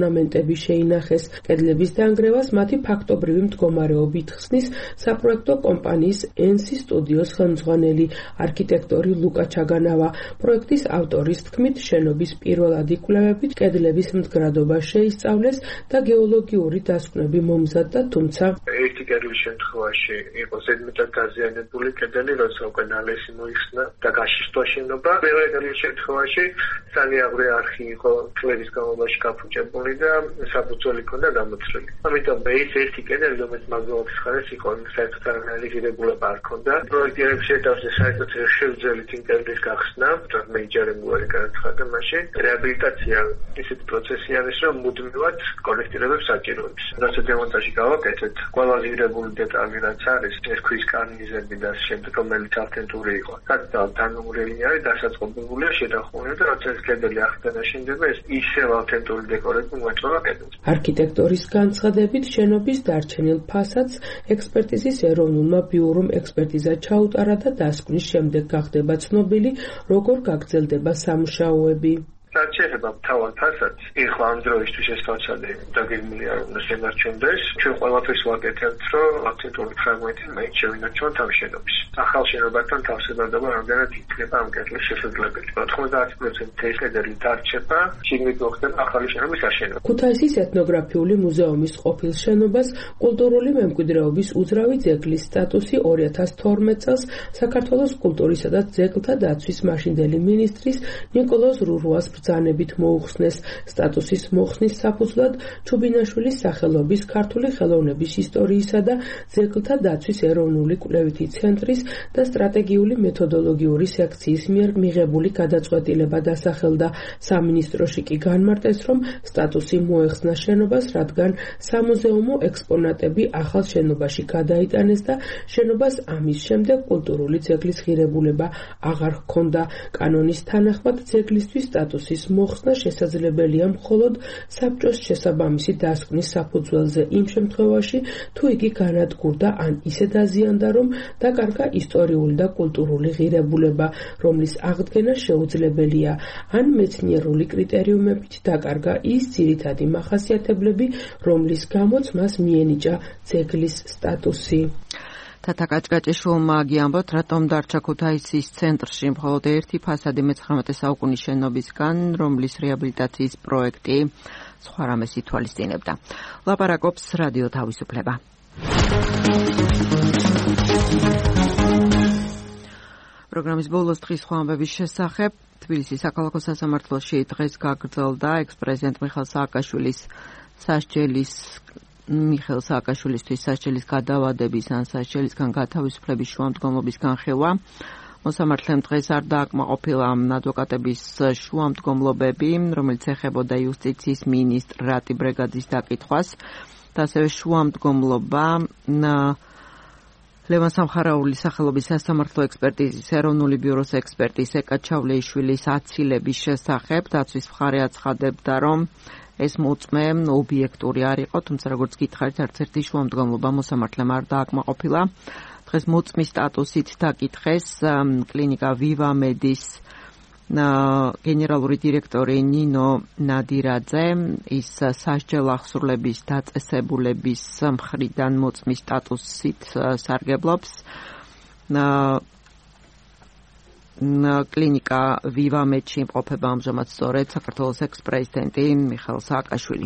ორნამენტები შეინახეს. კედლების დანგრევას მათი ფაქტობრივი მდგომარეობით ხსნის საპროექტო კომპანიის ენსი სტუდიოს ხელმძღვანელი არქიტექტორი ლუკა ჩაგანავა. პროექტის ავტორის თქმით, შენობის პირველადი კვლევებით კედლების მდგრადობა შეისწავლეს და გეოლოგიური დასკვნები მომზადდა, თუმცა ერთი კედლის შემთხვევაში იყო ზედმეტად დაზიანებული კედელი, როცა უკვე ნალესი მოიხსნა და გაშიშვა შენობა. მეორე კედლის შემთხვევაში სანიაღვრე არხი იყო წლების განმავლობაში გაფუჭებული და საფუძველი ჰქონდა გამოცვლილი. ამიტომ ეს ერთი კედელი, რომელიც მაგალითად ხარეს იყო, საერთოდ არანაირი ღირებულება არ ჰქონდა. პროექტირების ეტაპზე საერთოდ შეუძლებელია იმ კედლის გახსნა, თუმცა მეიჯერებული განაცხადა მაშინ. რეაბილიტაცია ისეთი პროცესი არის, რომ მუდმივად კორექტირებებს საჭიროებს. როცა დემონტაჟი გავაკეთეთ, ყველა ღირებული დეტალი რაც არის, ეს ქვის კარნიზები და შემდეგ რომელიც ავთენტური იყო. საკუთარ თანმიმდევრული არის დასაწყობებულია შეთანხმებული და როცა ეს კედელი ახლა შენდება, ეს ისევ ავთენტური დეკორები მოეწყობა კედელს. არქიტექტორის განცხადებით, შენობის დარჩენილ ფასადს ექსპერტიზის ეროვნულმა ბიურომ ექსპერტიზა ჩაუტარა და დასკვნის შემდეგ გახდება ცნობილი, როგორ გაგრძელდება სამუშაოები. რაც შეეხება მთავარ ფასადს, ეხლა ამ დროისთვის ეს ფასადი დაგეგმილია, რომ შემარჩენდეს. ჩვენ ყველაფერს ვაკეთებთ, რომ აქცენტური ფრაგმენტი მაინც შევინარჩუნოთ ამ შენობის. ახალ შენობასთან თავსებადობა რამდენად იქნება ამ კედლის შესაძლებელი. ოთხმოცდაათი პროცენტი ეს კედელი დარჩება, შიგნით მოხდება ახალი შენობის აშენება. ქუთაისის ეთნოგრაფიული მუზეუმის ყოფილ შენობას კულტურული მემკვიდრეობის უძრავი ძეგლის სტატუსი ორი ათას თორმეტ წელს საქართველოს კულტურისა და ძეგლთა დაცვის მაშინდელი მინისტრის ნიკოლოზ რურუას ბრძანებით მოუხსნეს. სტატუსის მოხსნის საფუძვლად ჩუბინაშვილის სახელობის ქართული ხელოვნების ისტორიისა და ძეგლთა დაცვის ეროვნული კვლევითი ცენტრის და სტრატეგიული მეთოდოლოგიური სექციის მიერ მიღებული გადაწყვეტილება დასახელდა. სამინისტროში კი განმარტეს, რომ სტატუსი მოეხსნა შენობას, რადგან სამუზეუმო ექსპონატები ახალ შენობაში გადაიტანეს და შენობას ამის შემდეგ კულტურული ძეგლის ღირებულება აღარ ჰქონდა. კანონის თანახმად ძეგლისთვის სტატუსის მოხსნა შესაძლებელია მხოლოდ საბჭოს შესაბამისი დასკვნის საფუძველზე იმ შემთხვევაში, თუ იგი განადგურდა ან ისე დაზიანდა, რომ დაკარგა ისტორიული და კულტურული ღირებულება, რომლის აღდგენა შეუძლებელია, ან მეცნიერული კრიტერიუმებით დაკარგა ის ძირითადი მახასიათებლები, რომლის გამოც მას მიენიჭა ძეგლის სტატუსი. თათა კაჭკაჭიშვილმა აგიამბოთ, რატომ დარჩა ქუთაისის ცენტრში მხოლოდ ერთი ფასადი მეცხრამეტე საუკუნის შენობისგან, რომლის რეაბილიტაციის პროექტი სხვა რამეს ითვალისწინებდა. ლაპარაკობს რადიო თავისუფლება. პროგრამის ბოლოს დღის სხვა ამბების შესახებ თბილისის საქალაქო სასამართლოში დღეს გაგრძელდა ექს-პრეზიდენტ მიხეილ სააკაშვილის სასჯელის მიხეილ სააკაშვილისთვის სასჯელის გადავადების ან სასჯელისგან გათავისუფლების შუამდგომლობის განხილვა. მოსამართლემ დღეს არ დააკმაყოფილა ადვოკატების შუამდგომლობები, რომელიც ეხებოდა იუსტიციის მინისტრ რატი ბრეგაძის დაკითხვას და ასევე შუამდგომლობა ლევან სამხარაულის სახელობის სასამართლო ექსპერტიზის ეროვნული ბიუროს ექსპერტის ეკა ჩავლეიშვილის აცილების შესახებ. დაცვის მხარე აცხადებდა, რომ ეს მოწმე ობიექტური არ იყო, თუმცა როგორც გითხარით, არც ერთი შუამდგომლობა მოსამართლემ არ დააკმაყოფილა. დღეს მოწმის სტატუსით დაკითხეს კლინიკა ვივა მედის გენერალური დირექტორი ნინო ნადირაძე. ის სასჯელ აღსრულების დაწესებულების მხრიდან მოწმის სტატუსით სარგებლობს. კლინიკა ვივა მედში იმყოფება ამჟამად სწორედ საქართველოს ექს-პრეზიდენტი მიხეილ სააკაშვილი.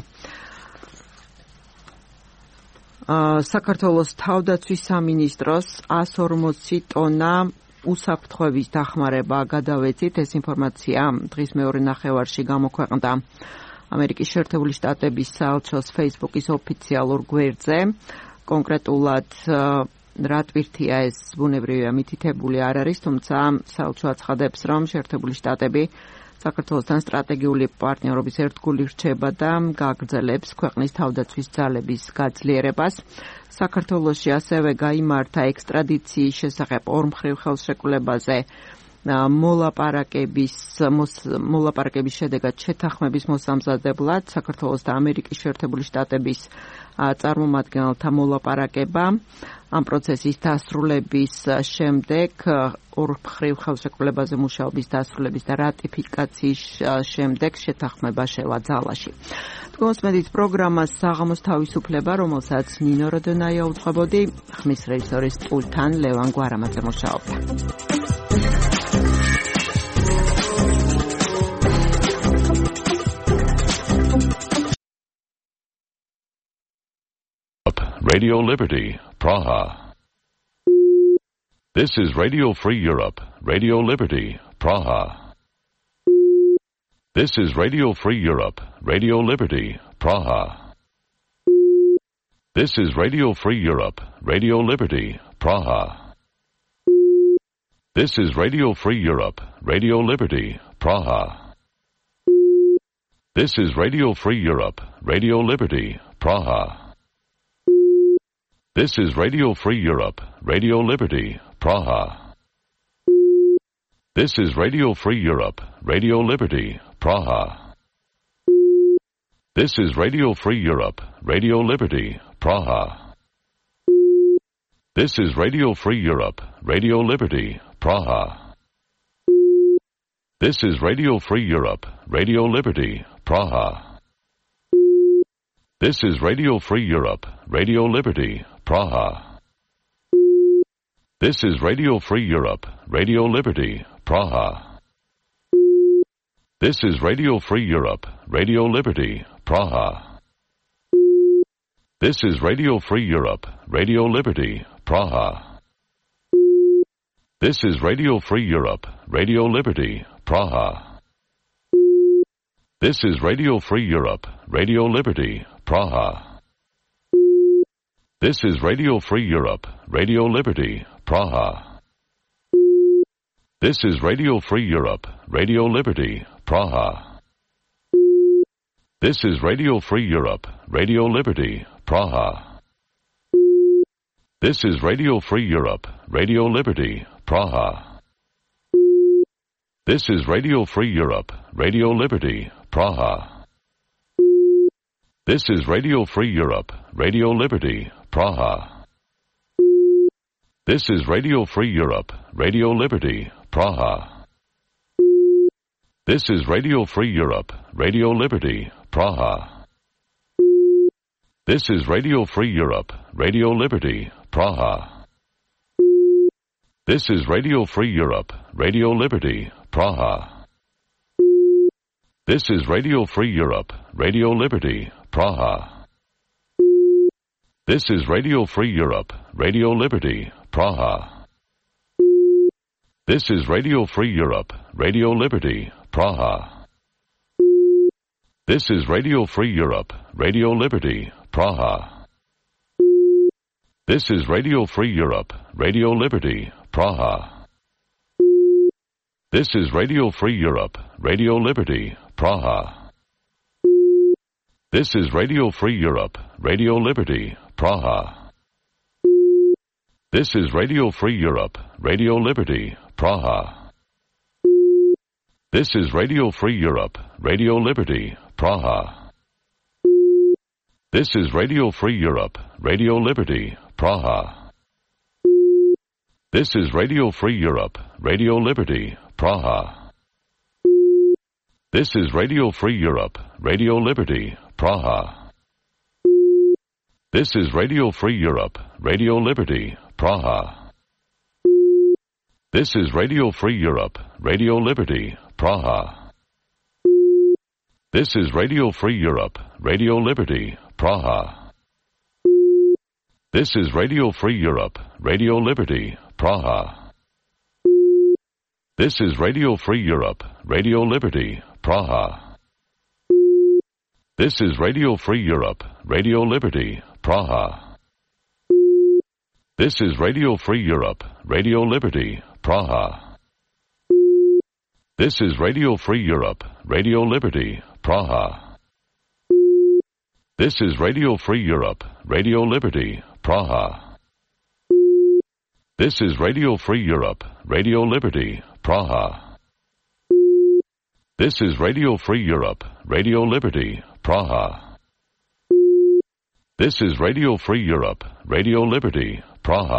საქართველოს თავდაცვის სამინისტროს ას ორმოცი ტონა უსაფრთხოების დახმარება გადავეცით. ეს ინფორმაცია დღის მეორე ნახევარში გამოქვეყნდა ამერიკის შეერთებული შტატების საელჩოს Facebook-ის ოფიციალურ გვერდზე. კონკრეტულად რა ტვირთია ეს ბუნებრივია მითითებული არ არის, თუმცა საელჩო აცხადებს, რომ შეერთებული შტატები საქართველოსთან სტრატეგიული პარტნიორობის ერთგული რჩება და გააგრძელებს ქვეყნის თავდაცვის ძალების გაძლიერებას. საქართველოში ასევე გაიმართა ექსტრადიციის შესახებ ორმხრივ ხელშეკრულებაზე მოლაპარაკების მოლაპარაკების შედეგად შეთანხმების მოსამზადებლად საქართველოს და ამერიკის შეერთებული შტატების წარმომადგენელთა მოლაპარაკება. ამ პროცესის დასრულების შემდეგ ორმხრივ ხელშეკრულებაზე მუშაობის დასრულების და რატიფიკაციის შემდეგ შეთანხმება შევა ძალაში. გონსმედით პროგრამას საღამოს თავისუფლება, რომელსაც ნინო როდონაია უძღვებოდი, ხმის რეჟისორის პულტთან ლევან გვარამაძე მუშაობდა. Radio Liberty, Praha. This is Radio Free Europe, Radio Liberty, Praha. This is Radio Free Europe, Radio Liberty, Praha. This is Radio Free Europe, Radio Liberty, Praha. This is Radio Free Europe, Radio Liberty, Praha. This is Radio Free Europe, Radio Liberty, Praha. This is Radio Free Europe, Radio Liberty, Praha. This is Radio Free Europe, Radio Liberty, Praha. This is Radio Free Europe, Radio Liberty, Praha. This is Radio Free Europe, Radio Liberty, Praha. This is Radio Free Europe, Radio Liberty, Praha. This is Radio Free Europe, Radio Liberty, Praha. This is Radio Free Europe, Radio Liberty, Praha. This is Radio Free Europe, Radio Liberty, Praha. This is Radio Free Europe, Radio Liberty, Praha. This is Radio Free Europe, Radio Liberty, Praha. This is Radio Free Europe, Radio Liberty, Praha. This is Radio Free Europe, Radio Liberty, Praha. This is Radio Free Europe, Radio Liberty, Praha. This is Radio Free Europe, Radio Liberty, Praha. This is Radio Free Europe, Radio Liberty, Praha. This is Radio Free Europe, Radio Liberty, Praha. This is Radio Free Europe, Radio Liberty, Praha. This is Radio Free Europe, Radio Liberty, Praha. This is Radio Free Europe, Radio Liberty, Praha. This is Radio Free Europe, Radio Liberty, Praha. This is Radio Free Europe, Radio Liberty, Praha. This is Radio Free Europe, Radio Liberty, Praha. This is Radio Free Europe, Radio Liberty, Praha. This is Radio Free Europe, Radio Liberty, Praha. This is Radio Free Europe, Radio Liberty, Praha. This is Radio Free Europe, Radio Liberty, Praha. This is Radio Free Europe, Radio Liberty, Praha. This is Radio Free Europe, Radio Liberty, Praha. This is Radio Free Europe, Radio Liberty, Praha. This is Radio Free Europe, Radio Liberty, Praha. This is Radio Free Europe, Radio Liberty, Praha. This is Radio Free Europe, Radio Liberty, Praha. This is Radio Free Europe, Radio Liberty, Praha. This is Radio Free Europe, Radio Liberty, Praha. This is Radio Free Europe, Radio Liberty, Praha. This is Radio Free Europe, Radio Liberty, Praha. This is Radio Free Europe, Radio Liberty, Praha. This is Radio Free Europe, Radio Liberty, Praha. This is Radio Free Europe, Radio Liberty, Praha. This is Radio Free Europe, Radio Liberty, Praha. This is Radio Free Europe, Radio Liberty, Praha. This is Radio Free Europe, Radio Liberty, Praha. This is Radio Free Europe, Radio Liberty, Praha. This is Radio Free Europe, Radio Liberty, Praha. This is Radio Free Europe, Radio Liberty, Praha.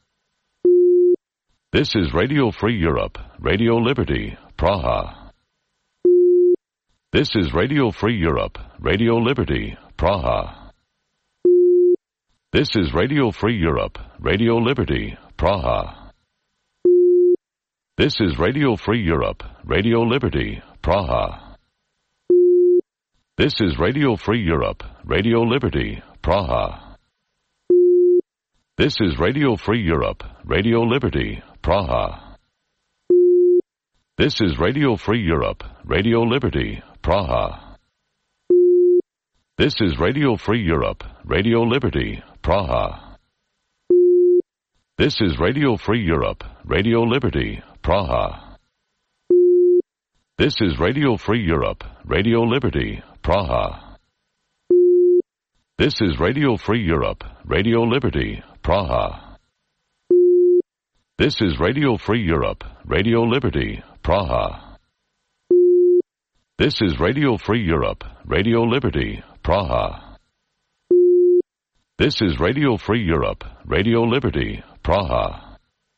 This is Radio Free Europe, Radio Liberty, Praha. This is Radio Free Europe, Radio Liberty, Praha. This is Radio Free Europe, Radio Liberty, Praha. This is Radio Free Europe, Radio Liberty, Praha. This is Radio Free Europe, Radio Liberty, Praha. This is Radio Free Europe, Radio Liberty, Praha. This is Radio Free Europe, Radio Liberty, Praha. This is Radio Free Europe, Radio Liberty, Praha. This is Radio Free Europe, Radio Liberty, Praha. This is Radio Free Europe, Radio Liberty, Praha. This is Radio Free Europe, Radio Liberty, Praha. This is Radio Free Europe, Radio Liberty, Praha. This is Radio Free Europe, Radio Liberty, Praha. This is Radio Free Europe, Radio Liberty, Praha.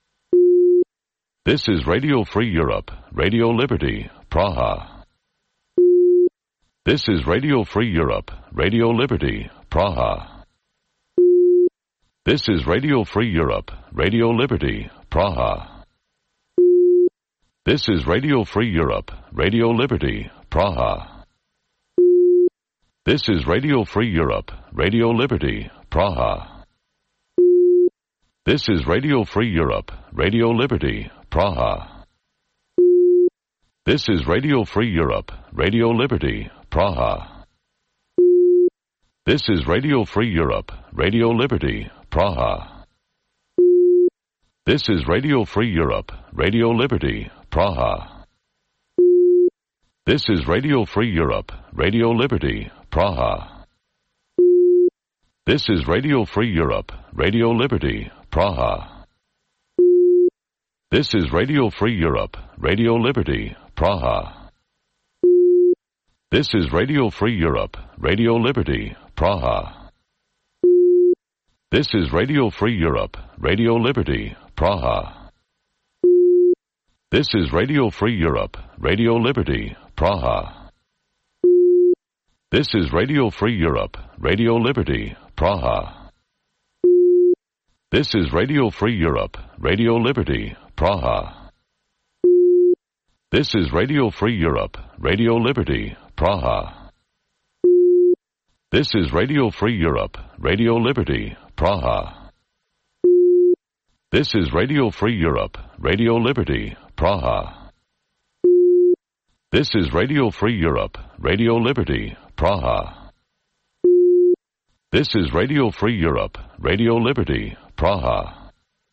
This is Radio Free Europe, Radio Liberty, Praha. This is Radio Free Europe, Radio Liberty, Praha. This is Radio Free Europe, Radio Liberty, Praha. This is Radio Free Europe, Radio Liberty, Praha. This is Radio Free Europe, Radio Liberty, Praha. This is Radio Free Europe, Radio Liberty, Praha. This is Radio Free Europe, Radio Liberty, Praha. This is Radio Free Europe, Radio Liberty, Praha. This is Radio Free Europe, Radio Liberty, Praha. This is Radio Free Europe, Radio Liberty, Praha. This is Radio Free Europe, Radio Liberty, Praha. This is Radio Free Europe, Radio Liberty, Praha. This is Radio Free Europe, Radio Liberty, Praha. This is Radio Free Europe, Radio Liberty, Praha. This is Radio Free Europe, Radio Liberty, Praha. This is Radio Free Europe, Radio Liberty, Praha. This is Radio Free Europe, Radio Liberty, Praha. This is Radio Free Europe, Radio Liberty, Praha. This is Radio Free Europe, Radio Liberty, Praha. This is Radio Free Europe, Radio Liberty, Praha. This is Radio Free Europe, Radio Liberty, Praha. This is Radio Free Europe, Radio Liberty, Praha.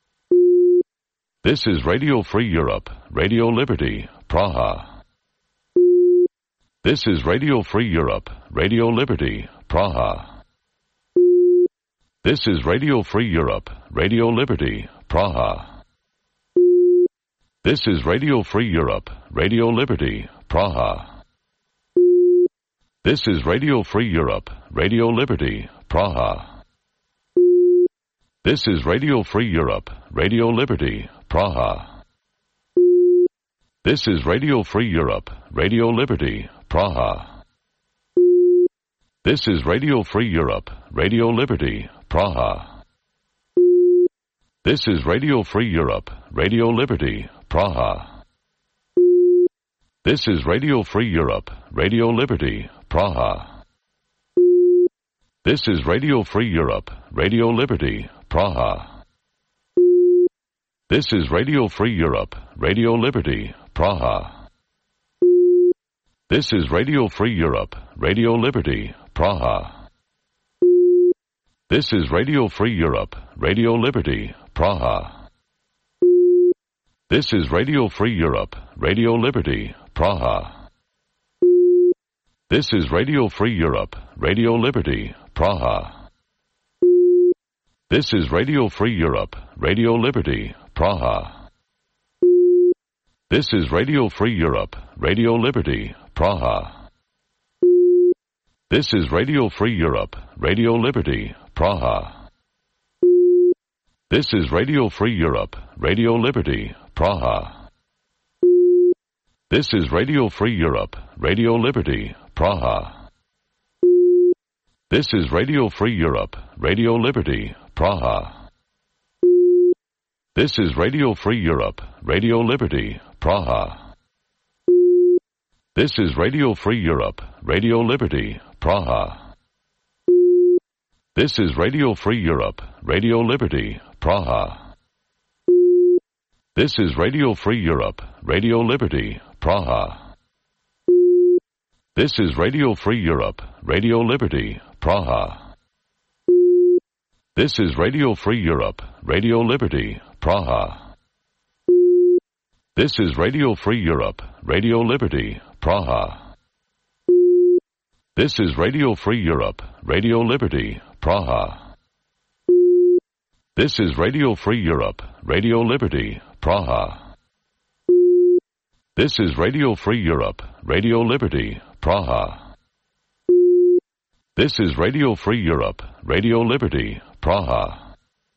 This is Radio Free Europe, Radio Liberty, Praha. This is Radio Free Europe, Radio Liberty, Praha. This is Radio Free Europe, Radio Liberty, Praha. This is Radio Free Europe, Radio Liberty, Praha. This is Radio Free Europe, Radio Liberty, Praha. This is Radio Free Europe, Radio Liberty, Praha. This is Radio Free Europe, Radio Liberty, Praha. This is Radio Free Europe, Radio Liberty, Praha. This is Radio Free Europe, Radio Liberty, Praha. This is Radio Free Europe, Radio Liberty, Praha. This is Radio Free Europe, Radio Liberty, Praha. This is Radio Free Europe, Radio Liberty, Praha. This is Radio Free Europe, Radio Liberty, Praha. This is Radio Free Europe, Radio Liberty, Praha. This is Radio Free Europe, Radio Liberty, Praha. This is Radio Free Europe, Radio Liberty, Praha. This is Radio Free Europe, Radio Liberty, Praha. This is Radio Free Europe, Radio Liberty, Praha. This is Radio Free Europe, Radio Liberty, Praha. This is Radio Free Europe, Radio Liberty, Praha. This is Radio Free Europe, Radio Liberty, Praha. This is Radio Free Europe, Radio Liberty, Praha. This is Radio Free Europe, Radio Liberty, Praha. This is Radio Free Europe, Radio Liberty, Praha. This is Radio Free Europe, Radio Liberty, Praha. This is Radio Free Europe, Radio Liberty, Praha. This is Radio Free Europe, Radio Liberty, Praha. This is Radio Free Europe, Radio Liberty, Praha. This is Radio Free Europe, Radio Liberty, Praha. This is Radio Free Europe, Radio Liberty, Praha. This is Radio Free Europe, Radio Liberty, Praha. This is Radio Free Europe, Radio Liberty, Praha. This is Radio Free Europe, Radio Liberty, Praha.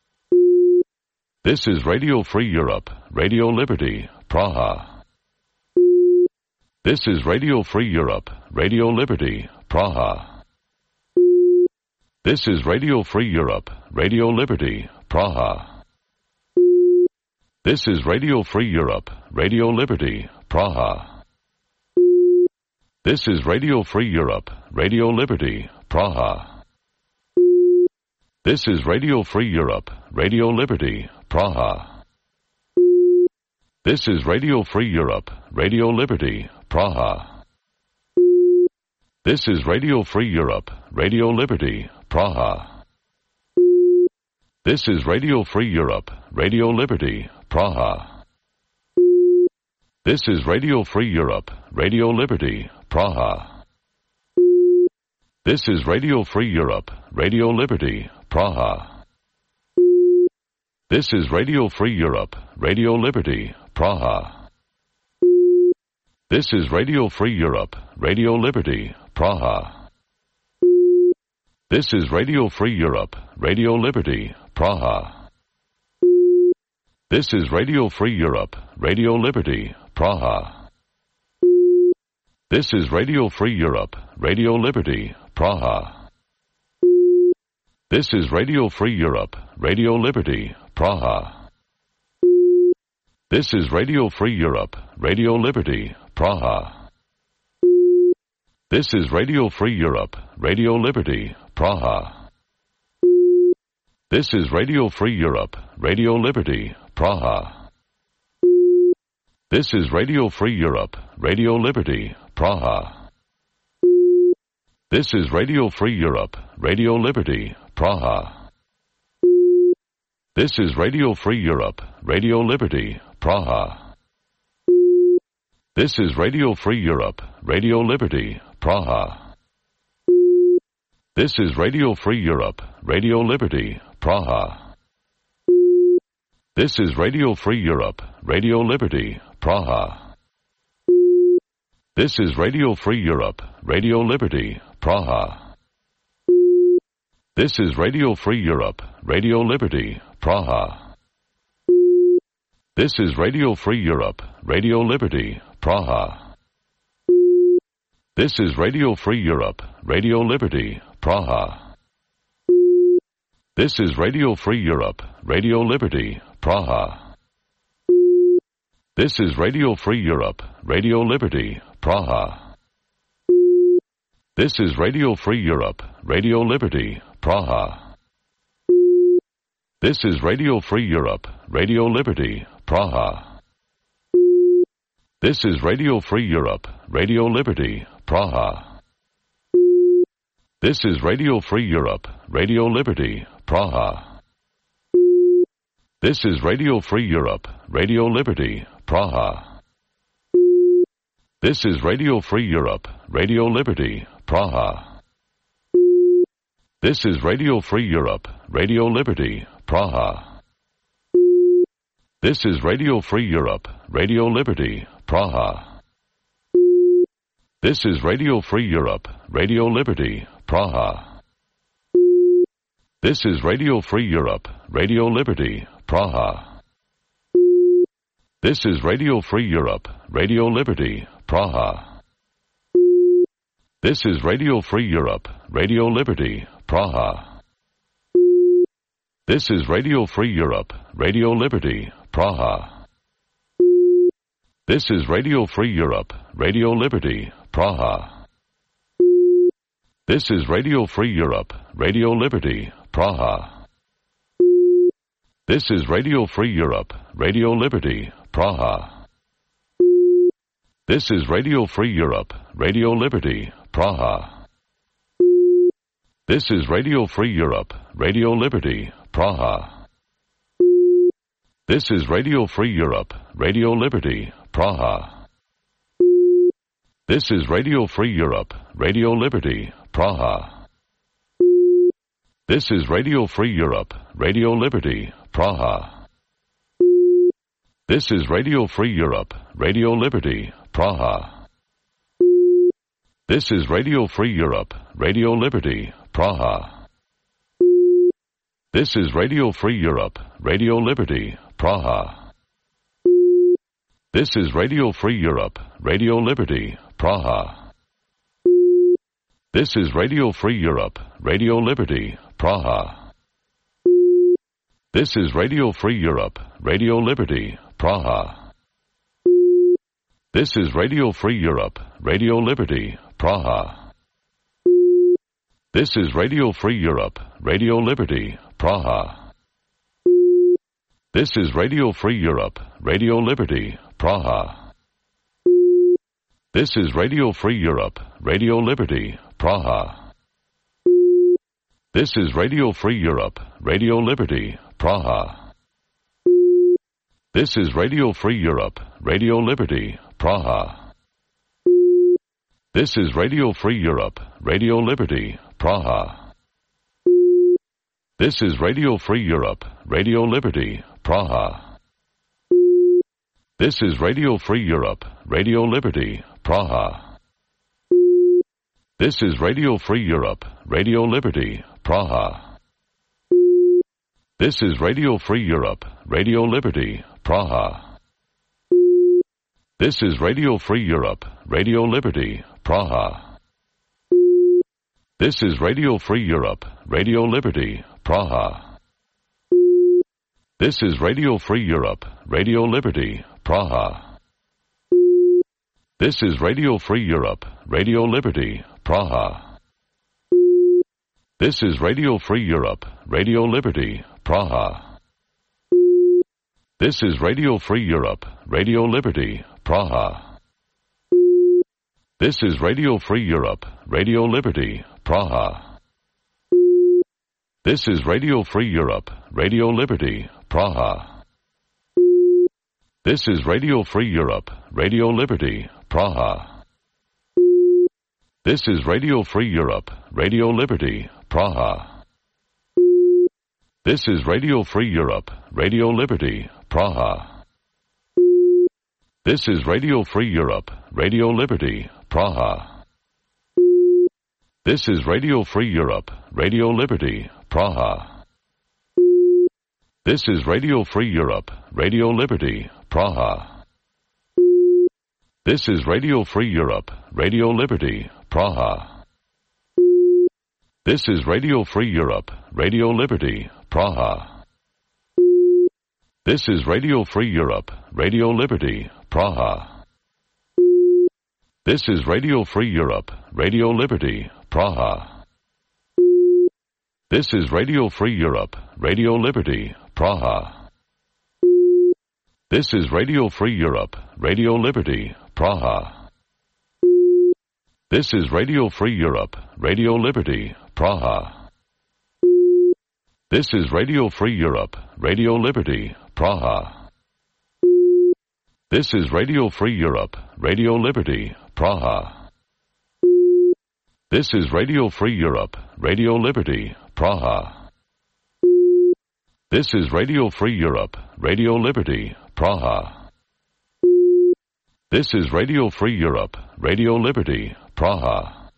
This is Radio Free Europe, Radio Liberty, Praha. This is Radio Free Europe, Radio Liberty, Praha. This is Radio Free Europe, Radio Liberty, Praha. This is Radio Free Europe, Radio Liberty, Praha. This is Radio Free Europe, Radio Liberty, Praha. This is Radio Free Europe, Radio Liberty, Praha. This is Radio Free Europe, Radio Liberty, Praha. This is Radio Free Europe, Radio Liberty, Praha. This is Radio Free Europe, Radio Liberty, Praha. This is Radio Free Europe, Radio Liberty, Praha. This is Radio Free Europe, Radio Liberty, Praha. This is Radio Free Europe, Radio Liberty, Praha. This is Radio Free Europe, Radio Liberty, Praha. This is Radio Free Europe, Radio Liberty, Praha. This is Radio Free Europe, Radio Liberty, Praha. This is Radio Free Europe, Radio Liberty, Praha. This is Radio Free Europe, Radio Liberty, Praha. This is Radio Free Europe, Radio Liberty, Praha. This is Radio Free Europe, Radio Liberty, Praha. This is Radio Free Europe, Radio Liberty, Praha. This is Radio Free Europe, Radio Liberty, Praha. This is Radio Free Europe, Radio Liberty, Praha. This is Radio Free Europe, Radio Liberty, Praha. This is Radio Free Europe, Radio Liberty, Praha. This is Radio Free Europe, Radio Liberty, Praha. This is Radio Free Europe, Radio Liberty, Praha. This is Radio Free Europe, Radio Liberty, Praha. This is Radio Free Europe, Radio Liberty, Praha. This is Radio Free Europe, Radio Liberty, Praha. This is Radio Free Europe, Radio Liberty, Praha. This is Radio Free Europe, Radio Liberty, Praha. This is Radio Free Europe, Radio Liberty, Praha. This is Radio Free Europe, Radio Liberty, Praha. This is Radio Free Europe, Radio Liberty, Praha. This is Radio Free Europe, Radio Liberty, Praha. This is Radio Free Europe, Radio Liberty, Praha. This is Radio Free Europe, Radio Liberty, Praha. This is Radio Free Europe, Radio Liberty, Praha. This is Radio Free Europe, Radio Liberty, Praha. This is Radio Free Europe, Radio Liberty, Praha. This is Radio Free Europe, Radio Liberty, Praha. This is Radio Free Europe, Radio Liberty, Praha. This is Radio Free Europe, Radio Liberty, Praha. This is Radio Free Europe, Radio Liberty, Praha. This is Radio Free Europe, Radio Liberty, Praha. This is Radio Free Europe, Radio Liberty, Praha. This is Radio Free Europe, Radio Liberty, Praha. This is Radio Free Europe, Radio Liberty, Praha. This is Radio Free Europe, Radio Liberty, Praha. This is Radio Free Europe, Radio Liberty, Praha. This is Radio Free Europe, Radio Liberty, Praha. This is Radio Free Europe, Radio Liberty, Praha. This is Radio Free Europe, Radio Liberty, Praha. This is Radio Free Europe, Radio Liberty, Praha. This is Radio Free Europe, Radio Liberty, Praha. This is Radio Free Europe, Radio Liberty, Praha. This is Radio Free Europe, Radio Liberty, Praha. This is Radio Free Europe, Radio Liberty, Praha. This is Radio Free Europe, Radio Liberty, Praha. This is Radio Free Europe, Radio Liberty, Praha. This is Radio Free Europe, Radio Liberty, Praha. This is Radio Free Europe, Radio Liberty, Praha. This is Radio Free Europe, Radio Liberty, Praha. This is Radio Free Europe, Radio Liberty, Praha. This is Radio Free Europe, Radio Liberty, Praha. This is Radio Free Europe, Radio Liberty, Praha. This is Radio Free Europe, Radio Liberty, Praha. This is Radio Free Europe, Radio Liberty, Praha. This is Radio Free Europe, Radio Liberty, Praha. This is Radio Free Europe, Radio Liberty, Praha. This is Radio Free Europe, Radio Liberty, Praha. This is Radio Free Europe, Radio Liberty, Praha. This is Radio Free Europe, Radio Liberty, Praha. This is Radio Free Europe, Radio Liberty, Praha. This is Radio Free Europe, Radio Liberty, Praha. This is Radio Free Europe, Radio Liberty, Praha. This is Radio Free Europe, Radio Liberty, Praha. This is Radio Free Europe, Radio Liberty, Praha. This is Radio Free Europe, Radio Liberty, Praha. This is Radio Free Europe, Radio Liberty, Praha. This is Radio Free Europe, Radio Liberty, Praha. This is Radio Free Europe, Radio Liberty, Praha. This is Radio Free Europe, Radio Liberty, Praha. This is Radio Free Europe, Radio Liberty, Praha. This is Radio Free Europe, Radio Liberty, Praha. This is Radio Free Europe, Radio Liberty, Praha. This is Radio Free Europe, Radio Liberty, Praha. This is Radio Free Europe, Radio Liberty, Praha. This is Radio Free Europe, Radio Liberty, Praha. This is Radio Free Europe, Radio Liberty, Praha. This is Radio Free Europe, Radio Liberty, Praha. This is Radio Free Europe, Radio Liberty, Praha. This is Radio Free Europe, Radio Liberty, Praha. This is Radio Free Europe, Radio Liberty, Praha. This is Radio Free Europe, Radio Liberty, Praha. This is Radio Free Europe, Radio Liberty, Praha.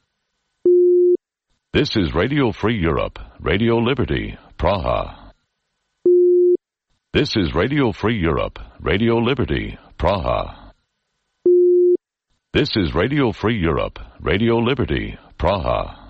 This is Radio Free Europe, Radio Liberty, Praha. This is Radio Free Europe, Radio Liberty, Praha. This is Radio Free Europe, Radio Liberty, Praha.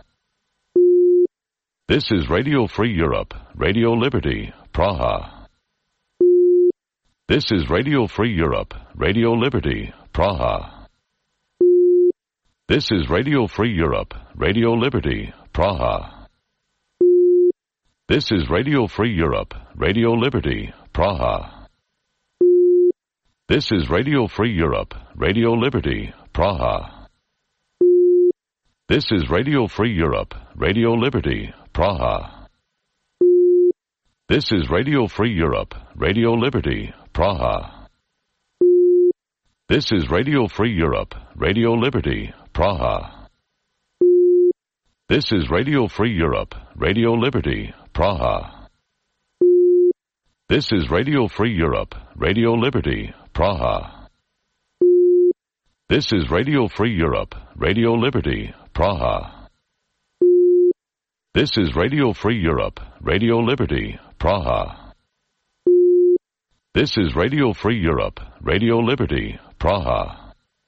This is Radio Free Europe, Radio Liberty, Praha. This is Radio Free Europe, Radio Liberty, Praha. This is Radio Free Europe, Radio Liberty, Praha. This is Radio Free Europe, Radio Liberty, Praha. This is Radio Free Europe, Radio Liberty, Praha. This is Radio Free Europe, Radio Liberty, Praha. This is Radio Free Europe, Radio Liberty, Praha. This is Radio Free Europe, Radio Liberty, Praha. This is Radio Free Europe, Radio Liberty, Praha. This is Radio Free Europe, Radio Liberty, Praha. This is Radio Free Europe, Radio Liberty, Praha. This is Radio Free Europe, Radio Liberty, Praha. This is Radio Free Europe, Radio Liberty, Praha.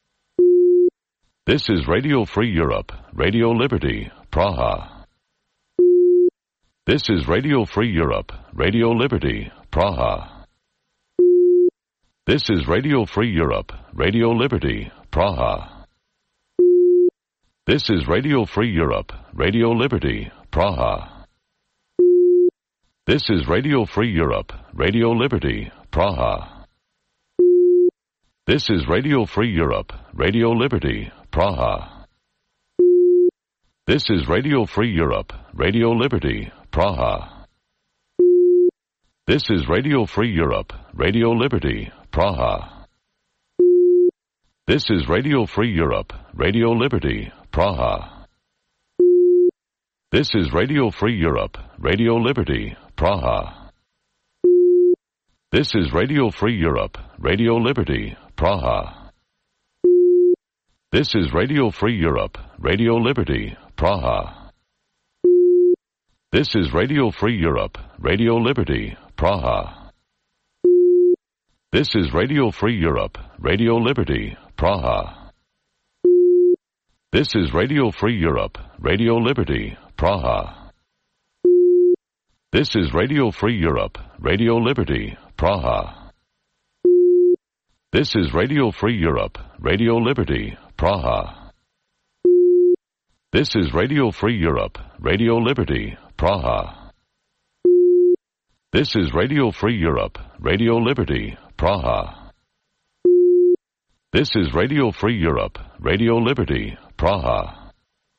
This is Radio Free Europe, Radio Liberty, Praha. This is Radio Free Europe, Radio Liberty, Praha. This is Radio Free Europe, Radio Liberty, Praha. This is Radio Free Europe, Radio Liberty, Praha. This is Radio Free Europe, Radio Liberty, Praha. This is Radio Free Europe, Radio Liberty, Praha. This is Radio Free Europe, Radio Liberty, Praha. This is Radio Free Europe, Radio Liberty, Praha. This is Radio Free Europe, Radio Liberty, Praha. This is Radio Free Europe, Radio Liberty, Praha. This is Radio Free Europe, Radio Liberty, Praha. This is Radio Free Europe, Radio Liberty, Praha. This is Radio Free Europe, Radio Liberty, Praha. This is Radio Free Europe, Radio Liberty, Praha. This is Radio Free Europe, Radio Liberty, Praha. This is Radio Free Europe, Radio Liberty, Praha. This is Radio Free Europe, Radio Liberty, Praha. This is Radio Free Europe, Radio Liberty, Praha. This is Radio Free Europe, Radio Liberty, Praha. This is Radio Free Europe, Radio Liberty, Praha.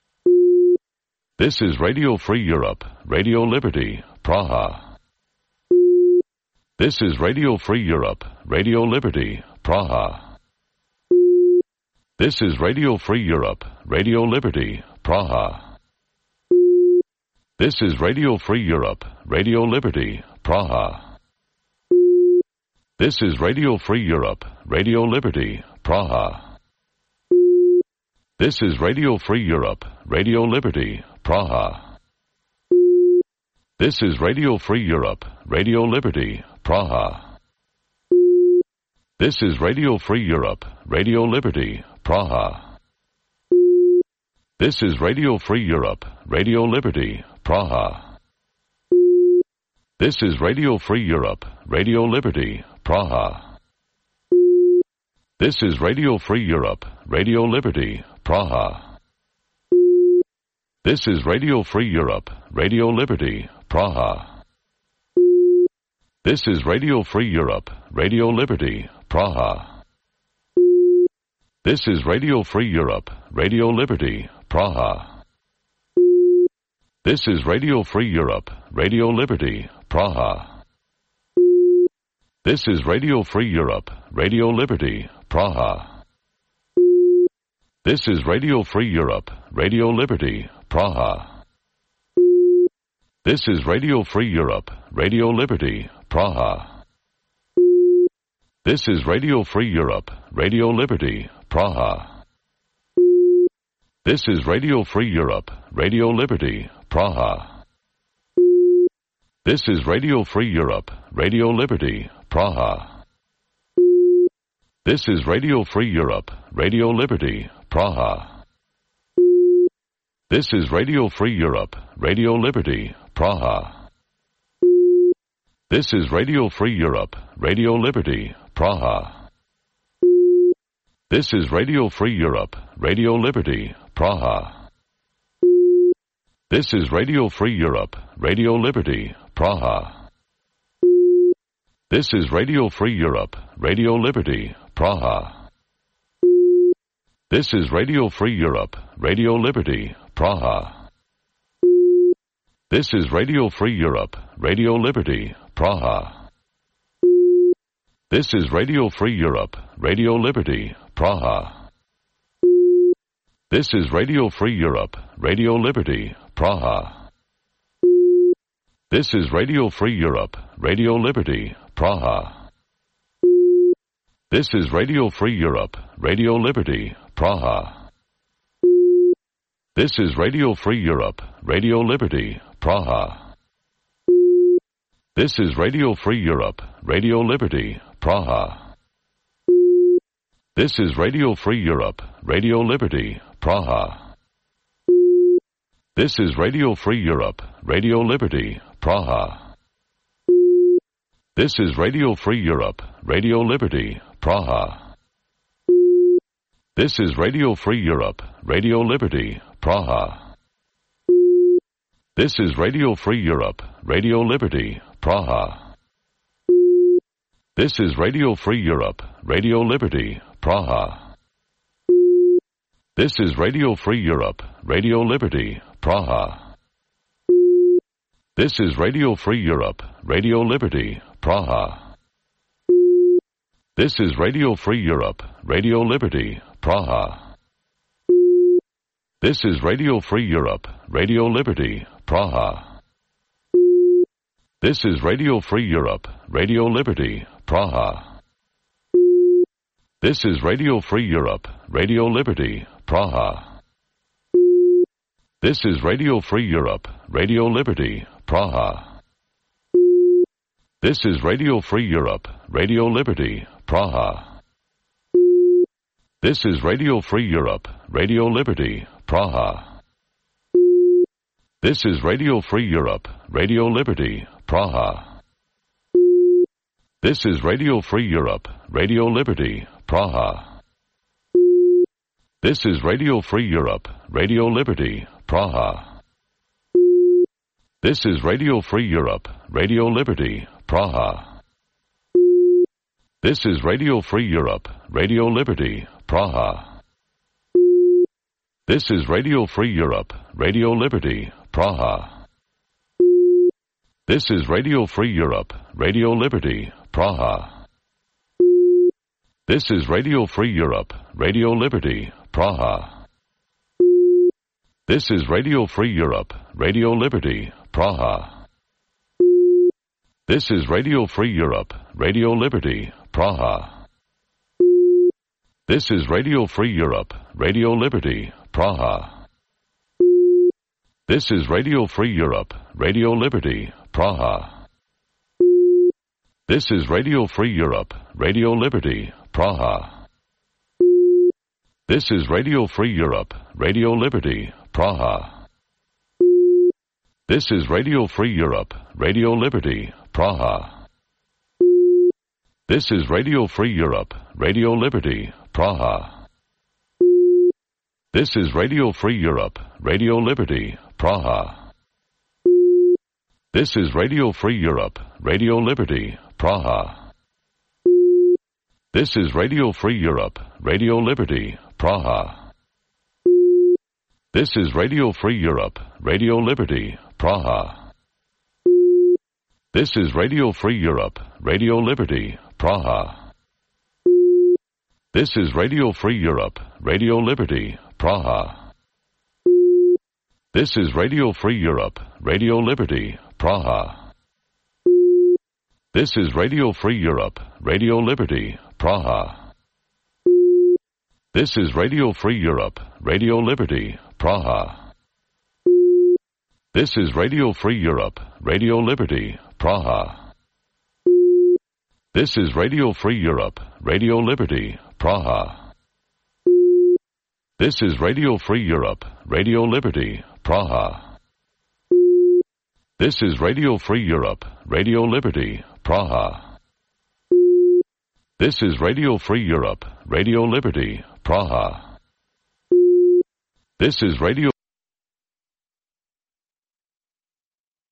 This is Radio Free Europe, Radio Liberty, Praha. This is Radio Free Europe, Radio Liberty, Praha. This is Radio Free Europe, Radio Liberty, Praha. This is Radio Free Europe, Radio Liberty, Praha. This is Radio Free Europe, Radio Liberty, Praha. This is Radio Free Europe, Radio Liberty, Praha. This is Radio Free Europe, Radio Liberty, Praha. This is Radio Free Europe, Radio Liberty, Praha. This is Radio Free Europe, Radio Liberty, Praha. This is Radio Free Europe, Radio Liberty, Praha. This is Radio Free Europe, Radio Liberty, Praha. This is Radio Free Europe, Radio Liberty, Praha. This is Radio Free Europe, Radio Liberty, Praha. This is Radio Free Europe, Radio Liberty, Praha. This is Radio Free Europe, Radio Liberty, Praha. This is Radio Free Europe, Radio Liberty, Praha. This is Radio Free Europe, Radio Liberty, Praha. This is Radio Free Europe, Radio Liberty, Praha. This is Radio Free Europe, Radio Liberty, Praha. This is Radio Free Europe, Radio Liberty, Praha. This is Radio Free Europe, Radio Liberty, Praha. This is Radio Free Europe, Radio Liberty, Praha. This is Radio Free Europe, Radio Liberty, Praha. This is Radio Free Europe, Radio Liberty, Praha. This is Radio Free Europe, Radio Liberty, Praha. This is Radio Free Europe, Radio Liberty, Praha. This is Radio Free Europe, Radio Liberty, Praha. This is Radio Free Europe, Radio Liberty, Praha. This is Radio Free Europe, Radio Liberty, Praha. This is Radio Free Europe, Radio Liberty, Praha. This is Radio Free Europe, Radio Liberty, Praha. This is Radio Free Europe, Radio Liberty, Praha. This is Radio Free Europe, Radio Liberty, Praha. This is Radio Free Europe, Radio Liberty, Praha. This is Radio Free Europe, Radio Liberty, Praha. This is Radio Free Europe, Radio Liberty, Praha. This is Radio Free Europe, Radio Liberty, Praha. This is Radio Free Europe, Radio Liberty, Praha. This is Radio Free Europe, Radio Liberty, Praha. This is Radio Free Europe, Radio Liberty, Praha. This is Radio Free Europe, Radio Liberty, Praha. This is Radio Free Europe, Radio Liberty, Praha. This is Radio Free Europe, Radio Liberty, Praha. This is Radio Free Europe, Radio Liberty, Praha. This is Radio Free Europe, Radio Liberty, Praha. This is Radio Free Europe, Radio Liberty, Praha. This is Radio Free Europe, Radio Liberty, Praha. This is Radio Free Europe, Radio Liberty, Praha. This is Radio Free Europe, Radio Liberty, Praha. This is Radio Free Europe, Radio Liberty, Praha. This is Radio Free Europe, Radio Liberty, Praha. This is Radio Free Europe, Radio Liberty, Praha. This is Radio Free Europe, Radio Liberty, Praha. This is Radio Free Europe, Radio Liberty, Praha. This is Radio Free Europe, Radio Liberty, Praha. This is Radio Free Europe, Radio Liberty, Praha. This is Radio Free Europe, Radio Liberty, Praha. This is Radio Free Europe, Radio Liberty, Praha. This is Radio Free Europe, Radio Liberty, Praha. This is Radio Free Europe, Radio Liberty, Praha. This is Radio Free Europe, Radio Liberty, Praha. This is Radio Free Europe, Radio Liberty, Praha. This is Radio Free Europe, Radio Liberty, Praha. This is Radio Free Europe, Radio Liberty, Praha. This is Radio Free Europe, Radio Liberty, Praha. This is Radio Free Europe, Radio Liberty, Praha. This is Radio Free Europe, Radio Liberty, Praha. This is Radio Free Europe, Radio Liberty, Praha. This is Radio Free Europe, Radio Liberty, Praha. This is Radio Free Europe, Radio Liberty, Praha. This is Radio Free Europe, Radio Liberty, Praha. This is Radio Free Europe, Radio Liberty, Praha. This is Radio Free Europe, Radio Liberty, Praha. This is Radio Free Europe, Radio Liberty, Praha. This is Radio Free Europe, Radio Liberty, Praha. This is Radio Free Europe, Radio Liberty, Praha. This is Radio Free Europe, Radio Liberty, Praha. This is Radio Free Europe, Radio Liberty, Praha. This is Radio Free Europe, Radio Liberty, Praha. This is Radio Free Europe, Radio Liberty, Praha. This is Radio